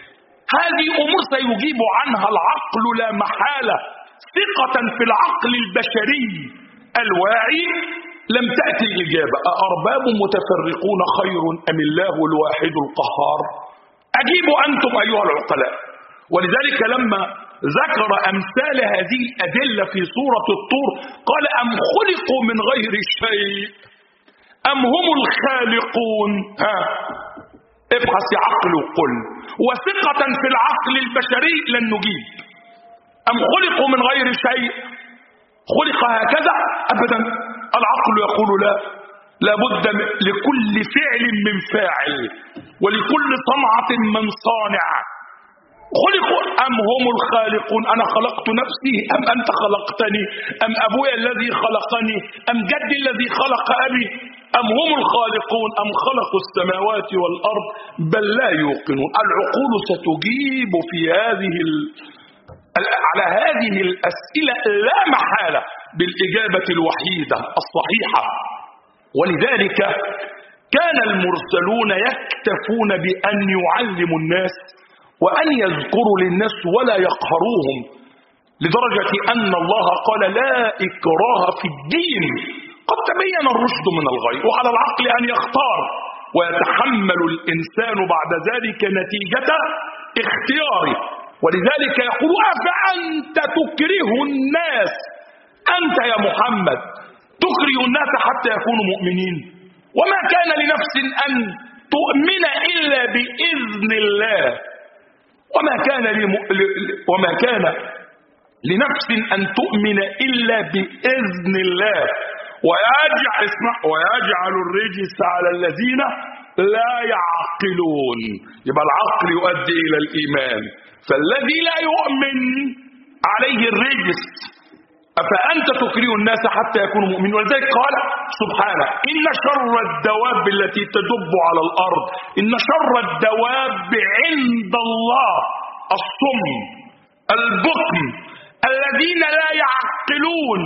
هذه أمور سيجيب عنها العقل لا محالة، ثقة في العقل البشري الواعي. لم تأتي الإجابة: أأرباب متفرقون خير أم الله الواحد القهار؟ أجيبوا أنتم أيها العقلاء. ولذلك لما ذكر أمثال هذه الأدلة في سورة الطور قال أم خلقوا من غير شيء أم هم الخالقون. ها، ابحث عقل وقل. وثقة في العقل البشري لن نجيب. أم خلقوا من غير شيء، خلق هكذا أبدا. العقل يقول لا، لابد لكل فعل من فاعل ولكل صنعة من صانع. خلقوا أم هم الخالقون، أنا خلقت نفسي أم أنت خلقتني، أم أبويا الذي خلقني أم جدي الذي خلق أبي، أم هم الخالقون أم خلقوا السماوات والأرض بل لا يوقنون. العقول ستجيب في هذه ال... على هذه الأسئلة لا محالة بالإجابة الوحيدة الصحيحة. ولذلك كان المرسلون يكتفون بأن يعلموا الناس وأن يذكروا للناس ولا يقهروهم، لدرجة أن الله قال لا إكراه في الدين قد تبين الرشد من الغي، وعلى العقل أن يختار ويتحمل الإنسان بعد ذلك نتيجة اختياره. ولذلك يقول أفأنت تكره الناس، أنت يا محمد تكره الناس حتى يكونوا مؤمنين؟ وما كان لنفس أن تؤمن إلا بإذن الله، وما كان لم... وما كان لنفس أن تؤمن إلا بإذن الله ويجعل اسمع ويجعل الرجس على الذين لا يعقلون. يبقى العقل يؤدي إلى الإيمان، فالذي لا يؤمن عليه الرجس. أفأنت تكره الناس حتى يكونوا مؤمنين. ولذلك قال سبحانه إن شر الدواب التي تدب على الأرض، إن شر الدواب عند الله الصم البكم الذين لا يعقلون.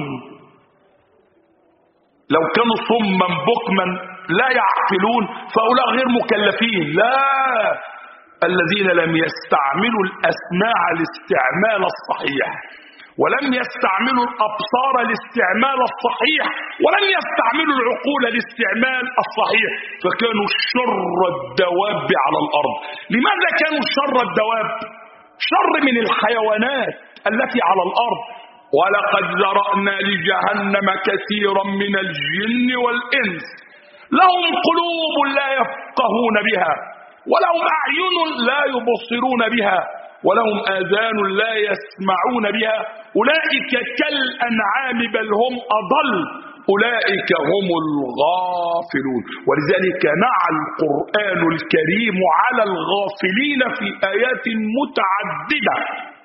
لو كانوا صما بكما لا يعقلون فهؤلاء غير مكلفين. لا، الذين لم يستعملوا الأسماع الاستعمال الصحيح ولم يستعملوا الأبصار الاستعمال الصحيح، ولم يستعملوا العقول الاستعمال الصحيح، فكانوا شر الدواب على الأرض. لماذا كانوا شر الدواب؟ شر من الحيوانات التي على الأرض. ولقد ذرأنا لجهنم كثيرا من الجن والإنس لهم قلوب لا يفقهون بها، ولهم أعين لا يبصرون بها، ولهم آذان لا يسمعون بها، أولئك كالأنعام بل هم أضل، أولئك هم الغافلون. ولذلك نعى القرآن الكريم على الغافلين في آيات متعددة.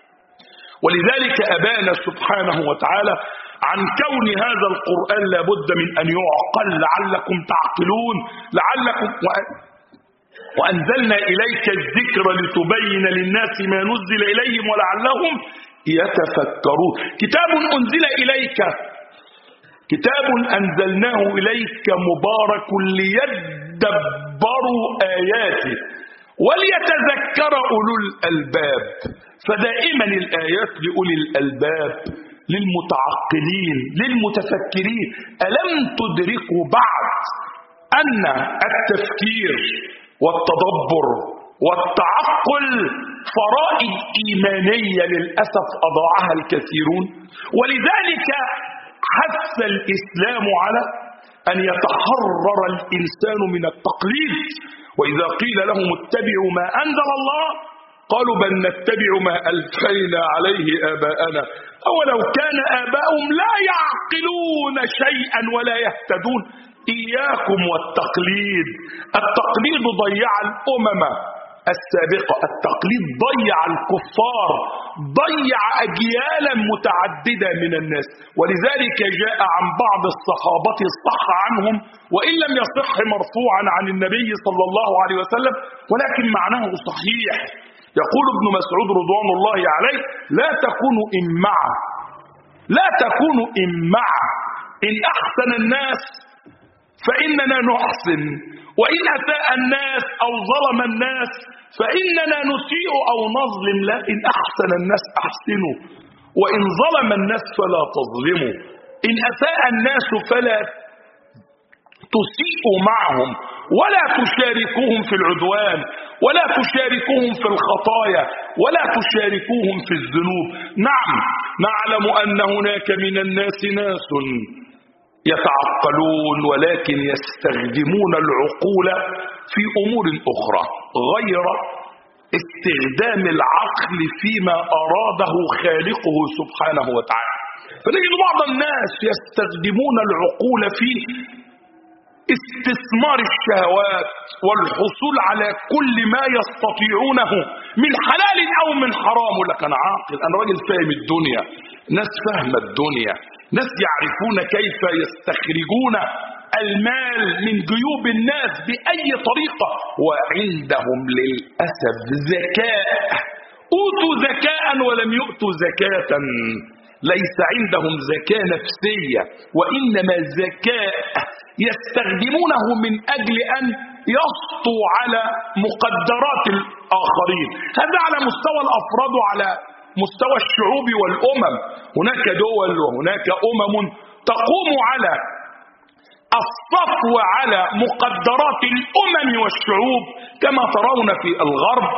ولذلك أبان سبحانه وتعالى عن كون هذا القرآن لابد من أن يعقل لعلكم تعقلون، لعلكم وأنزلنا إليك الذكر لتبين للناس ما نزل إليهم ولعلهم يتفكرون. كتاب أنزل إليك، كتاب أنزلناه إليك مبارك ليدبروا آياته وليتذكر أولو الألباب. فدائما الآيات لأولي الألباب، للمتعقلين، للمتفكرين. ألم تدركوا بعد أن التفكير والتدبر والتعقل فرائض إيمانية للأسف أضاعها الكثيرون؟ ولذلك حث الإسلام على أن يتحرر الإنسان من التقليد. وإذا قيل لهم اتبعوا ما أنزل الله قالوا بل نتبع ما ألفينا عليه آباءنا أولو كان آباؤهم لا يعقلون شيئا ولا يهتدون. إياكم والتقليد. التقليد ضيع الأمم السابقة، التقليد ضيع الكفار، ضيع أجيالا متعددة من الناس. ولذلك جاء عن بعض الصحابة صح عنهم وإن لم يصح مرفوعا عن النبي صلى الله عليه وسلم، ولكن معناه صحيح. يقول ابن مسعود رضوان الله عليه: لا تكونوا إمعة، لا تكونوا إمعة، إن أحسن الناس فإننا نحسن، وإن أساء الناس أو ظلم الناس فإننا نسيء أو نظلم. لا، إن أحسن الناس أحسنوا، وإن ظلم الناس فلا تظلموا، إن أساء الناس فلا تسيئوا معهم، ولا تشاركوهم في العدوان، ولا تشاركوهم في الخطايا، ولا تشاركوهم في الذنوب. نعم، نعلم أن هناك من الناس ناس يتعقلون ولكن يستخدمون العقول في أمور أخرى غير استخدام العقل فيما أراده خالقه سبحانه وتعالى. فنجد بعض الناس يستخدمون العقول في استثمار الشهوات والحصول على كل ما يستطيعونه من حلال أو من حرام. لك أنا عاقل، أنا راجل فاهم الدنيا، ناس فاهمة الدنيا، ناس يعرفون كيف يستخرجون المال من جيوب الناس بأي طريقة، وعندهم للأسف ذكاء، أوتوا ذكاء ولم يؤتوا زكاة. ليس عندهم زكاة نفسية، وإنما ذكاء يستخدمونه من أجل أن يسطوا على مقدرات الآخرين. هذا على مستوى الأفراد وعلى مستوى الشعوب والأمم. هناك دول وهناك أمم تقوم على الصفو على مقدرات الأمم والشعوب كما ترون في الغرب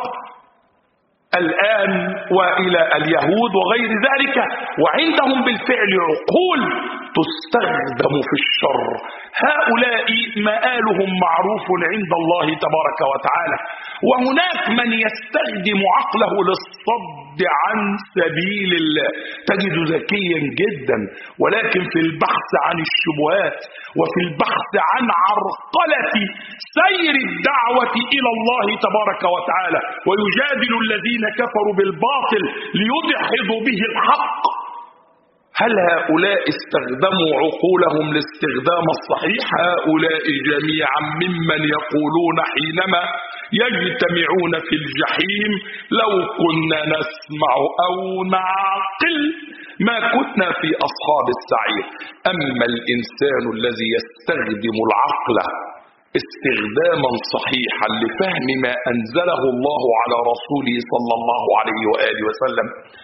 الآن وإلى اليهود وغير ذلك، وعندهم بالفعل عقول تستخدم في الشر. هؤلاء مآلهم معروف عند الله تبارك وتعالى. وهناك من يستخدم عقله للصد عن سبيل الله، تجد ذكيا جدا، ولكن في البحث عن الشبهات وفي البحث عن عرقلة سير الدعوة إلى الله تبارك وتعالى، ويجادل الذين كفروا بالباطل ليدحضوا به الحق. هل هؤلاء استخدموا عقولهم الاستخدام الصحيح؟ هؤلاء جميعا ممن يقولون حينما يجتمعون في الجحيم: لو كنا نسمع أو نعقل ما كنا في أصحاب السعير. أما الإنسان الذي يستخدم العقل استخداما صحيحا لفهم ما أنزله الله على رسوله صلى الله عليه وآله وسلم،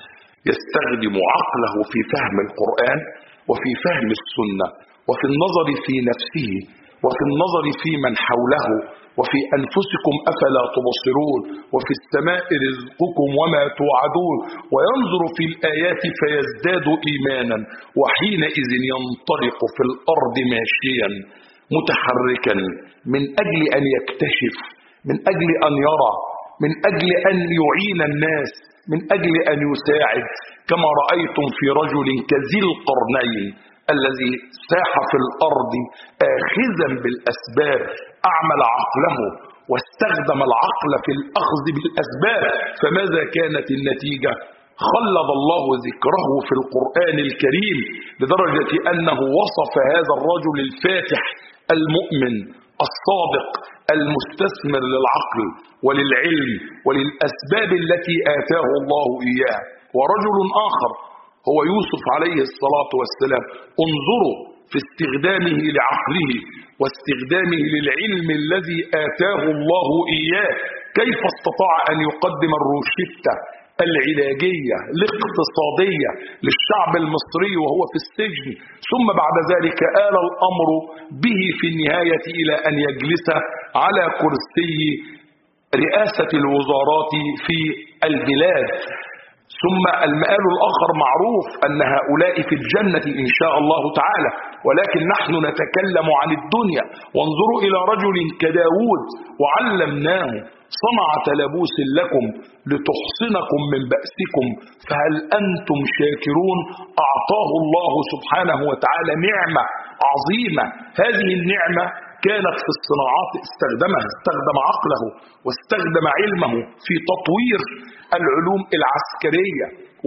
يستخدم عقله في فهم القرآن وفي فهم السنة وفي النظر في نفسه وفي النظر في من حوله وفي أنفسكم أفلا تبصرون وفي السماء رزقكم وما توعدون، وينظر في الآيات فيزداد إيمانا، وحينئذ ينطلق في الأرض ماشيا متحركا من أجل أن يكتشف، من أجل أن يرى، من أجل أن يعين الناس، من أجل أن يساعد، كما رأيتم في رجل كذي القرنين الذي ساح في الأرض آخذا بالأسباب، أعمل عقله واستخدم العقل في الأخذ بالأسباب، فماذا كانت النتيجة؟ خلد الله ذكره في القرآن الكريم لدرجة أنه وصف هذا الرجل الفاتح المؤمن الصادق المستثمر للعقل وللعلم وللأسباب التي آتاه الله إياه. ورجل آخر هو يوسف عليه الصلاة والسلام، انظروا في استخدامه لعقله واستخدامه للعلم الذي آتاه الله إياه، كيف استطاع أن يقدم الروشتة العلاجية الاقتصادية للشعب المصري وهو في السجن، ثم بعد ذلك آل الأمر به في النهاية إلى أن يجلس على كرسي رئاسة الوزارات في البلاد. ثم المآل الآخر معروف أن هؤلاء في الجنة إن شاء الله تعالى، ولكن نحن نتكلم عن الدنيا. وانظروا إلى رجل كداود وعلمناه صنعة لبوس لكم لتحصنكم من بأسكم فهل أنتم شاكرون. أعطاه الله سبحانه وتعالى نعمة عظيمة، هذه النعمة كانت في الصناعات، استخدمها، استخدم عقله واستخدم علمه في تطوير العلوم العسكرية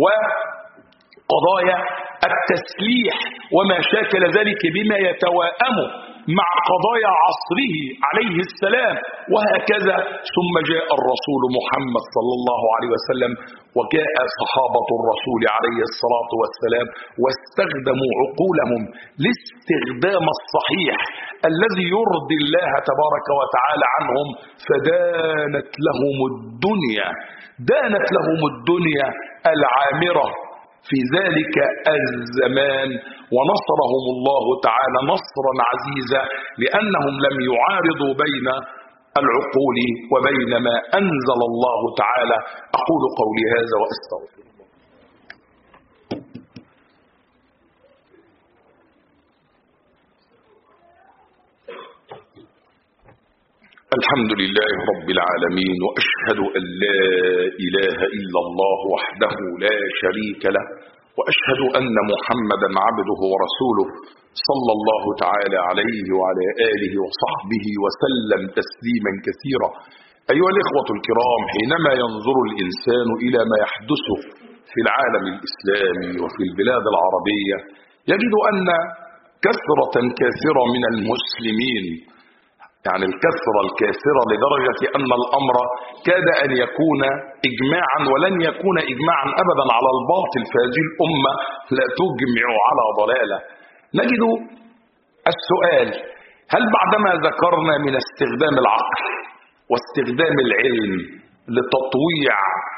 وقضايا التسليح وما شاكل ذلك بما يتواءم مع قضايا عصره عليه السلام، وهكذا. ثم جاء الرسول محمد صلى الله عليه وسلم وجاء صحابة الرسول عليه الصلاة والسلام واستخدموا عقولهم لاستخدام الصحيح الذي يرضي الله تبارك وتعالى عنهم، فدانت لهم الدنيا، دانت لهم الدنيا العامرة في ذلك الزمان، ونصرهم الله تعالى نصرا عزيزا لأنهم لم يعارضوا بين العقول وبين ما أنزل الله تعالى. أقول قولي هذا وأستغفر الله. الحمد لله رب العالمين، وأشهد أن لا إله إلا الله وحده لا شريك له، وأشهد أن محمدا عبده ورسوله صلى الله تعالى عليه وعلى آله وصحبه وسلم تسليما كثيرا. أيها الإخوة الكرام، حينما ينظر الإنسان إلى ما يحدث في العالم الإسلامي وفي البلاد العربية يجد أن كثرة كثيرة من المسلمين، يعني الكثرة الكاثرة لدرجة أن الأمر كاد أن يكون إجماعا، ولن يكون إجماعا أبدا على الباطل، فهذه الأمة لا تجمع على ضلالة. نجد السؤال: هل بعدما ذكرنا من استخدام العقل واستخدام العلم لتطويع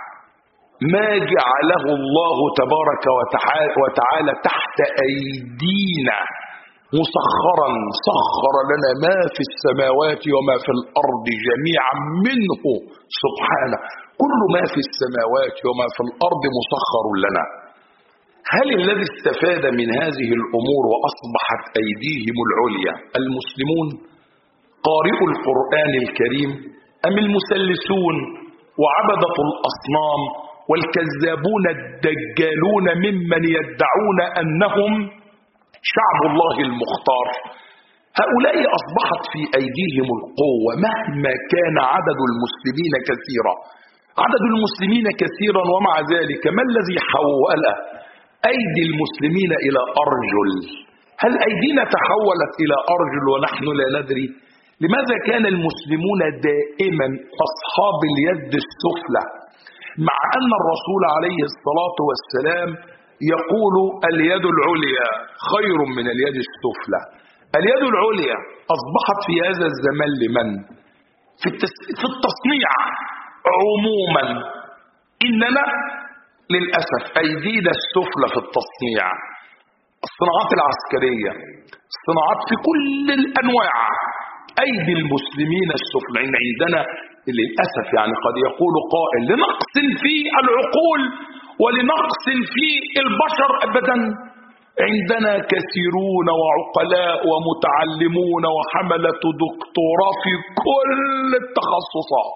ما جعله الله تبارك وتعالى تحت أيدينا مسخرا، سخر لنا ما في السماوات وما في الأرض جميعا منه سبحانه، كل ما في السماوات وما في الأرض مسخر لنا، هل الذي استفاد من هذه الأمور وأصبحت أيديهم العليا المسلمون قارئوا القرآن الكريم، أم المسلسون وعبدة الأصنام والكذابون الدجالون ممن يدعون أنهم شعب الله المختار؟ هؤلاء أصبحت في أيديهم القوة مهما كان عدد المسلمين كثيرا، عدد المسلمين كثيرا، ومع ذلك ما الذي حول أيدي المسلمين إلى أرجل؟ هل أيدينا تحولت إلى أرجل ونحن لا ندري؟ لماذا كان المسلمون دائما أصحاب اليد السفلى، مع أن الرسول عليه الصلاة والسلام يقول اليد العليا خير من اليد السفلى؟ اليد العليا أصبحت في هذا الزمان لمن؟ في التصنيع عموما. إننا للأسف أيدينا السفلى في التصنيع، الصناعات العسكرية، الصناعات في كل الأنواع، أيدي المسلمين السفلى عندنا للأسف. يعني قد يقول قائل لنقص في العقول ولنقص في البشر، أبدا، عندنا كثيرون وعقلاء ومتعلمون وحملة دكتوراه في كل التخصصات،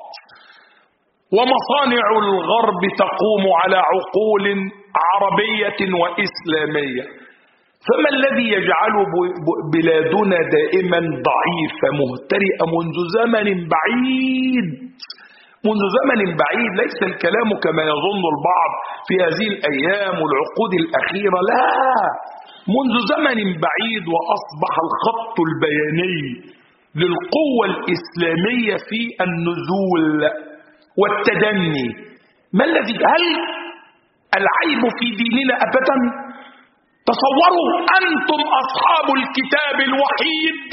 ومصانع الغرب تقوم على عقول عربية وإسلامية. فما الذي يجعل بلادنا دائما ضعيفة مهترئة منذ زمن بعيد؟ منذ زمن بعيد، ليس الكلام كما يظن البعض في هذه الأيام والعقود الأخيرة، لا، منذ زمن بعيد. وأصبح الخط البياني للقوة الإسلامية في النزول والتدني. ما الذي هل العيب في ديننا؟ أبدا. تصوروا أنتم أصحاب الكتاب الوحيد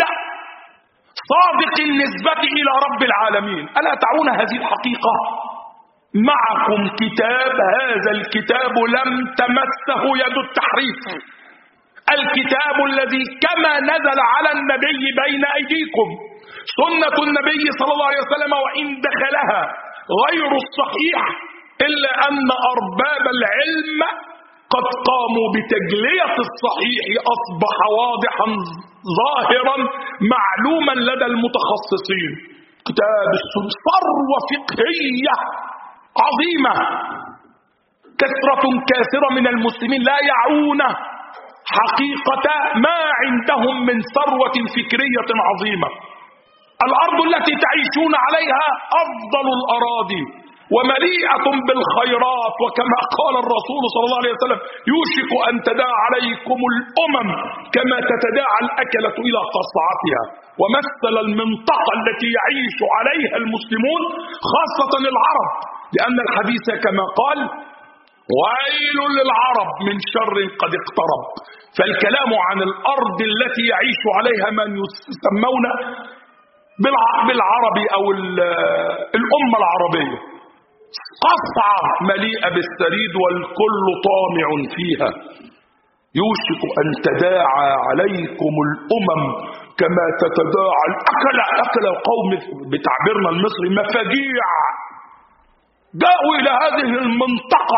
صادق النسبة إلى رب العالمين، ألا تعون هذه الحقيقة؟ معكم كتاب، هذا الكتاب لم تمسه يد التحريف، الكتاب الذي كما نزل على النبي بين أيديكم، سنة النبي صلى الله عليه وسلم، وإن دخلها غير الصحيح إلا أن أرباب العلم قد قاموا بتجلية الصحيح، أصبح واضحا ظاهرا معلوما لدى المتخصصين. كتاب السنة ثروة فقهية عظيمة، كثرة كاثرة من المسلمين لا يعون حقيقة ما عندهم من ثروة فكرية عظيمة. الأرض التي تعيشون عليها أفضل الأراضي ومليئة بالخيرات، وكما قال الرسول صلى الله عليه وسلم يوشك أن تداعى عليكم الأمم كما تتداعى الأكلة إلى قصعتها. ومثل المنطقة التي يعيش عليها المسلمون خاصة العرب، لأن الحديث كما قال ويل للعرب من شر قد اقترب. فالكلام عن الأرض التي يعيش عليها من يسمون بالعربي أو الأمة العربية، قصعة مليئة بالثريد والكل طامع فيها. يوشك أن تداعى عليكم الأمم كما تتداعى الأكلة. أكل القوم بتعبيرنا المصري مفاجيع، جاءوا إلى هذه المنطقة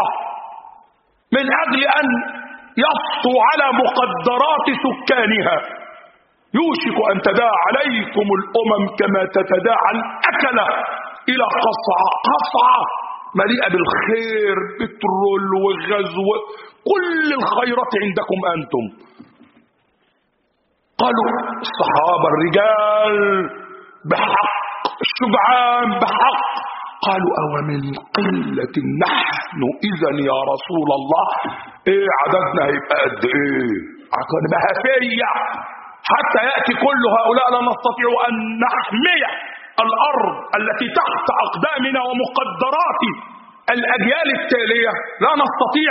من أجل أن يسطوا على مقدرات سكانها. يوشك أن تداعى عليكم الأمم كما تتداعى الأكلة إلى قصعة، قصعة مليئة بالخير، بترول وغاز وكل الخيرات عندكم أنتم. قالوا الصحابة الرجال بحق، الشجعان بحق، قالوا أو من قلة نحن إذا يا رسول الله؟ إيه عددنا هيبقى قد إيه؟ عشان بهفية حتى يأتي كل هؤلاء لا نستطيع أن نحمي الأرض التي تحت أقدامنا ومقدرات الأجيال التالية، لا نستطيع.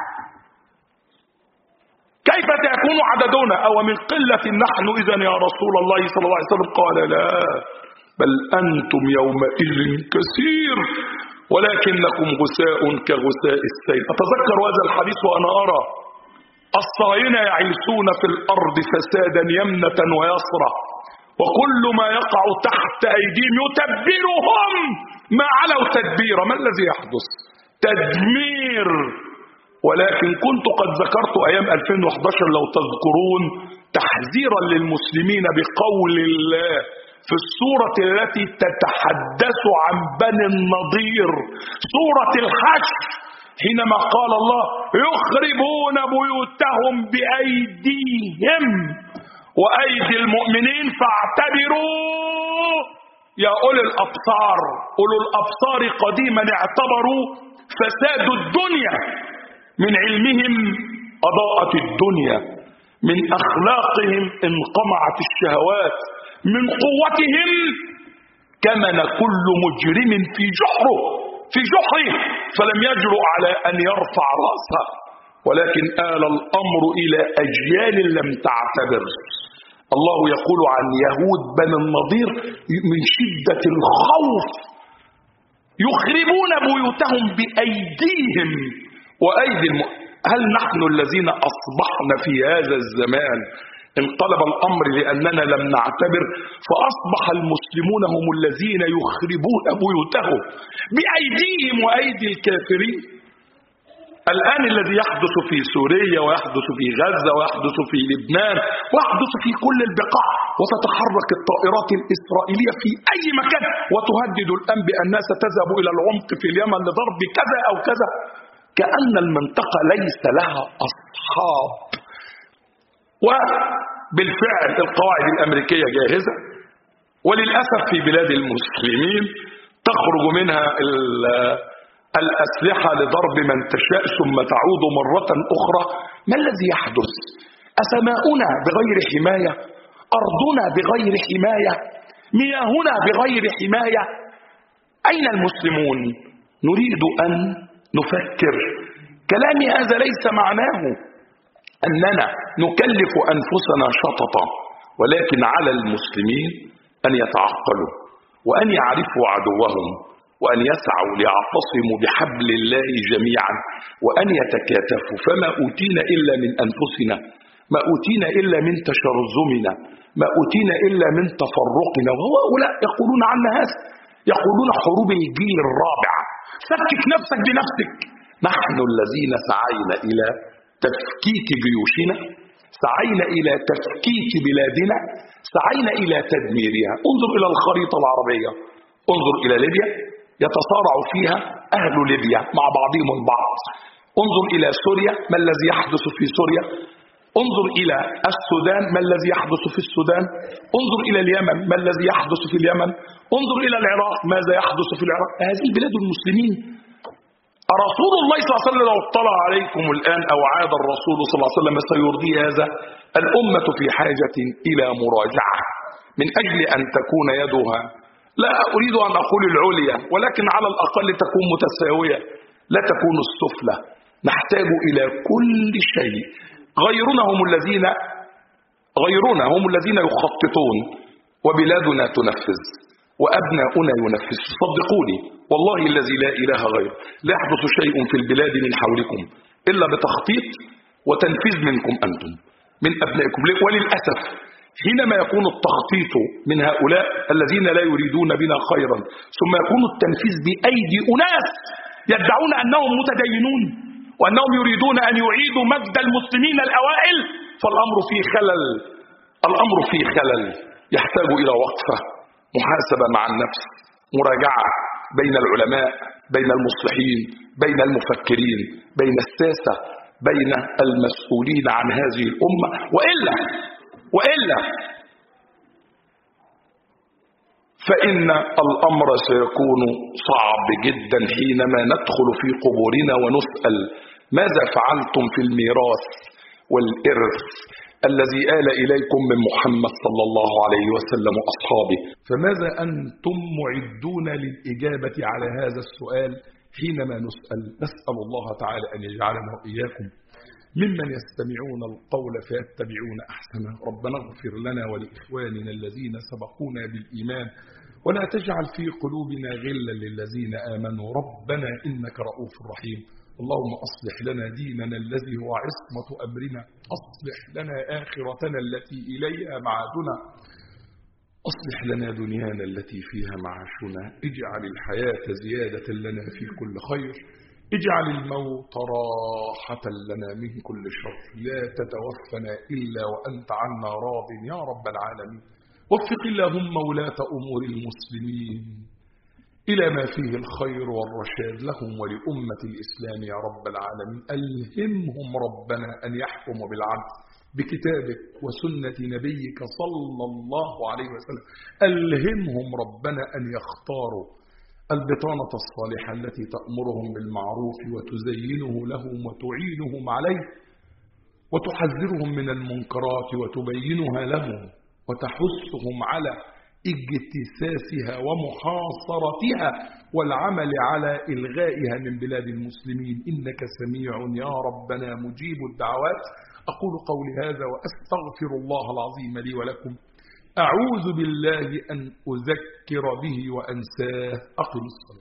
كيف سيكون عددنا؟ أو من قلة نحن إذا يا رسول الله صلى الله عليه وسلم؟ قال لا، بل أنتم يومئذ كثير ولكنكم غثاء كغثاء السيل. أتذكر هذا الحديث وأنا أرى الصهاينة يعيشون في الأرض فسادا يمنة ويسرى، وكل ما يقع تحت أيديهم يتبرهم ما علوا تدبيرا. ما الذي يحدث؟ تدمير. ولكن كنت قد ذكرت أيام ألفين وإحدى عشر لو تذكرون تحذيرا للمسلمين بقول الله في السورة التي تتحدث عن بني النضير، سورة الحشر، حينما قال الله يخربون بيوتهم بأيديهم وأيدي المؤمنين فاعتبروا يا أولي الأبصار. أولو الأبصار قديما اعتبروا فساد الدنيا، من علمهم أضاءت الدنيا، من أخلاقهم انقمعت الشهوات، من قوتهم كمن كل مجرم في جحره في جحره فلم يجرؤ على أن يرفع رأسه. ولكن آل الأمر إلى أجيال لم تعتبر. الله يقول عن يهود بني النضير من شدة الخوف يخربون بيوتهم بأيديهم وأيدي الم... هل نحن الذين أصبحنا في هذا الزمان انقلب الأمر لأننا لم نعتبر فأصبح المسلمون هم الذين يخربون بيوتهم بأيديهم وأيدي الكافرين؟ الآن الذي يحدث في سوريا ويحدث في غزة ويحدث في لبنان ويحدث في كل البقاع، وتتحرك الطائرات الإسرائيلية في أي مكان وتهدد الآن بأنها ستذهب إلى العمق في اليمن لضرب كذا أو كذا، كأن المنطقة ليس لها أصحاب. وبالفعل القواعد الأمريكية جاهزة، وللأسف في بلاد المسلمين تخرج منها الأسلحة لضرب من تشاء ثم تعود مرة أخرى. ما الذي يحدث؟ أسماؤنا بغير حماية، أرضنا بغير حماية، مياهنا بغير حماية. أين المسلمون؟ نريد أن نفكر. كلامي هذا ليس معناه أننا نكلف أنفسنا شططا، ولكن على المسلمين أن يتعقلوا وأن يعرفوا عدوهم وأن يسعوا ليعتصموا بحبل الله جميعا وأن يتكاتفوا. فما أوتينا إلا من أنفسنا، ما أوتينا إلا من تشرذمنا، ما أوتينا إلا من تفرقنا. وهؤلاء يقولون عنا هذا، يقولون حروب الجيل الرابع، فكك نفسك بنفسك. نحن الذين سعينا إلى تفكيك جيوشنا، سعينا إلى تفكيك بلادنا، سعينا إلى تدميرها. انظر إلى الخريطة العربية، انظر إلى ليبيا يتصارع فيها أهل ليبيا مع بعضهم البعض. انظر إلى سوريا، ما الذي يحدث في سوريا؟ انظر إلى السودان، ما الذي يحدث في السودان؟ انظر إلى اليمن، ما الذي يحدث في اليمن؟ انظر إلى العراق، ماذا يحدث في العراق؟ هذه بلاد المسلمين. رسول الله صلى الله عليه وسلم لو اطلع عليكم الآن أو عاد الرسول صلى الله عليه وسلم سيرضي هذا. الأمة في حاجة إلى مراجعة من أجل أن تكون يدها، لا أريد أن أقول العليا، ولكن على الأقل تكون متساوية، لا تكون السفلى. نحتاج إلى كل شيء. غيرنا هم الذين غيرنا هم الذين يخططون وبلادنا تنفذ وأبناؤنا ينفذ. صدقوني والله الذي لا إله غيره، لا يحدث شيء في البلاد من حولكم إلا بتخطيط وتنفيذ منكم أنتم من أبنائكم. وللأسف حينما يكون التخطيط من هؤلاء الذين لا يريدون بنا خيرا ثم يكون التنفيذ بأيدي أناس يدعون أنهم متدينون وأنهم يريدون أن يعيدوا مجد المسلمين الأوائل، فالأمر فيه خلل. الأمر فيه خلل يحتاج إلى وقفة، محاسبة مع النفس، مراجعة بين العلماء، بين المصلحين، بين المفكرين، بين الساسة، بين المسؤولين عن هذه الأمة. وإلا وإلا فإن الأمر سيكون صعب جدا حينما ندخل في قبورنا ونسأل ماذا فعلتم في الميراث والإرث الذي آل إليكم من محمد صلى الله عليه وسلم وأصحابه. فماذا أنتم معدون للإجابة على هذا السؤال حينما نسأل؟ نسأل الله تعالى أن يجعلنا وإياكم ممن يستمعون القول فيتبعون أحسنه. ربنا اغفر لنا ولإخواننا الذين سبقونا بالإيمان ولا تجعل في قلوبنا غلا للذين آمنوا ربنا إنك رؤوف رحيم. اللهم أصلح لنا ديننا الذي هو عصمة أمرنا، أصلح لنا آخرتنا التي إليها معادنا، أصلح لنا دنيانا التي فيها معاشنا، اجعل الحياة زيادة لنا في كل خير، اجعل الموت راحة لنا من كل شر، لا تتوفنا إلا وأنت عنا راض يا رب العالمين. وفق اللهم ولاة أمور المسلمين إلى ما فيه الخير والرشاد لهم ولأمة الإسلام يا رب العالمين. ألهمهم ربنا أن يحكموا بالعدل بكتابك وسنة نبيك صلى الله عليه وسلم. ألهمهم ربنا أن يختاروا البطانة الصالحة التي تأمرهم بالمعروف وتزينه لهم وتعينهم عليه وتحذرهم من المنكرات وتبينها لهم وتحثهم على اجتثاثها ومحاصرتها والعمل على إلغائها من بلاد المسلمين. إنك سميع يا ربنا مجيب الدعوات. أقول قولي هذا وأستغفر الله العظيم لي ولكم. أعوذ بالله أن أذكر به وأنساه. أقم الصلاة.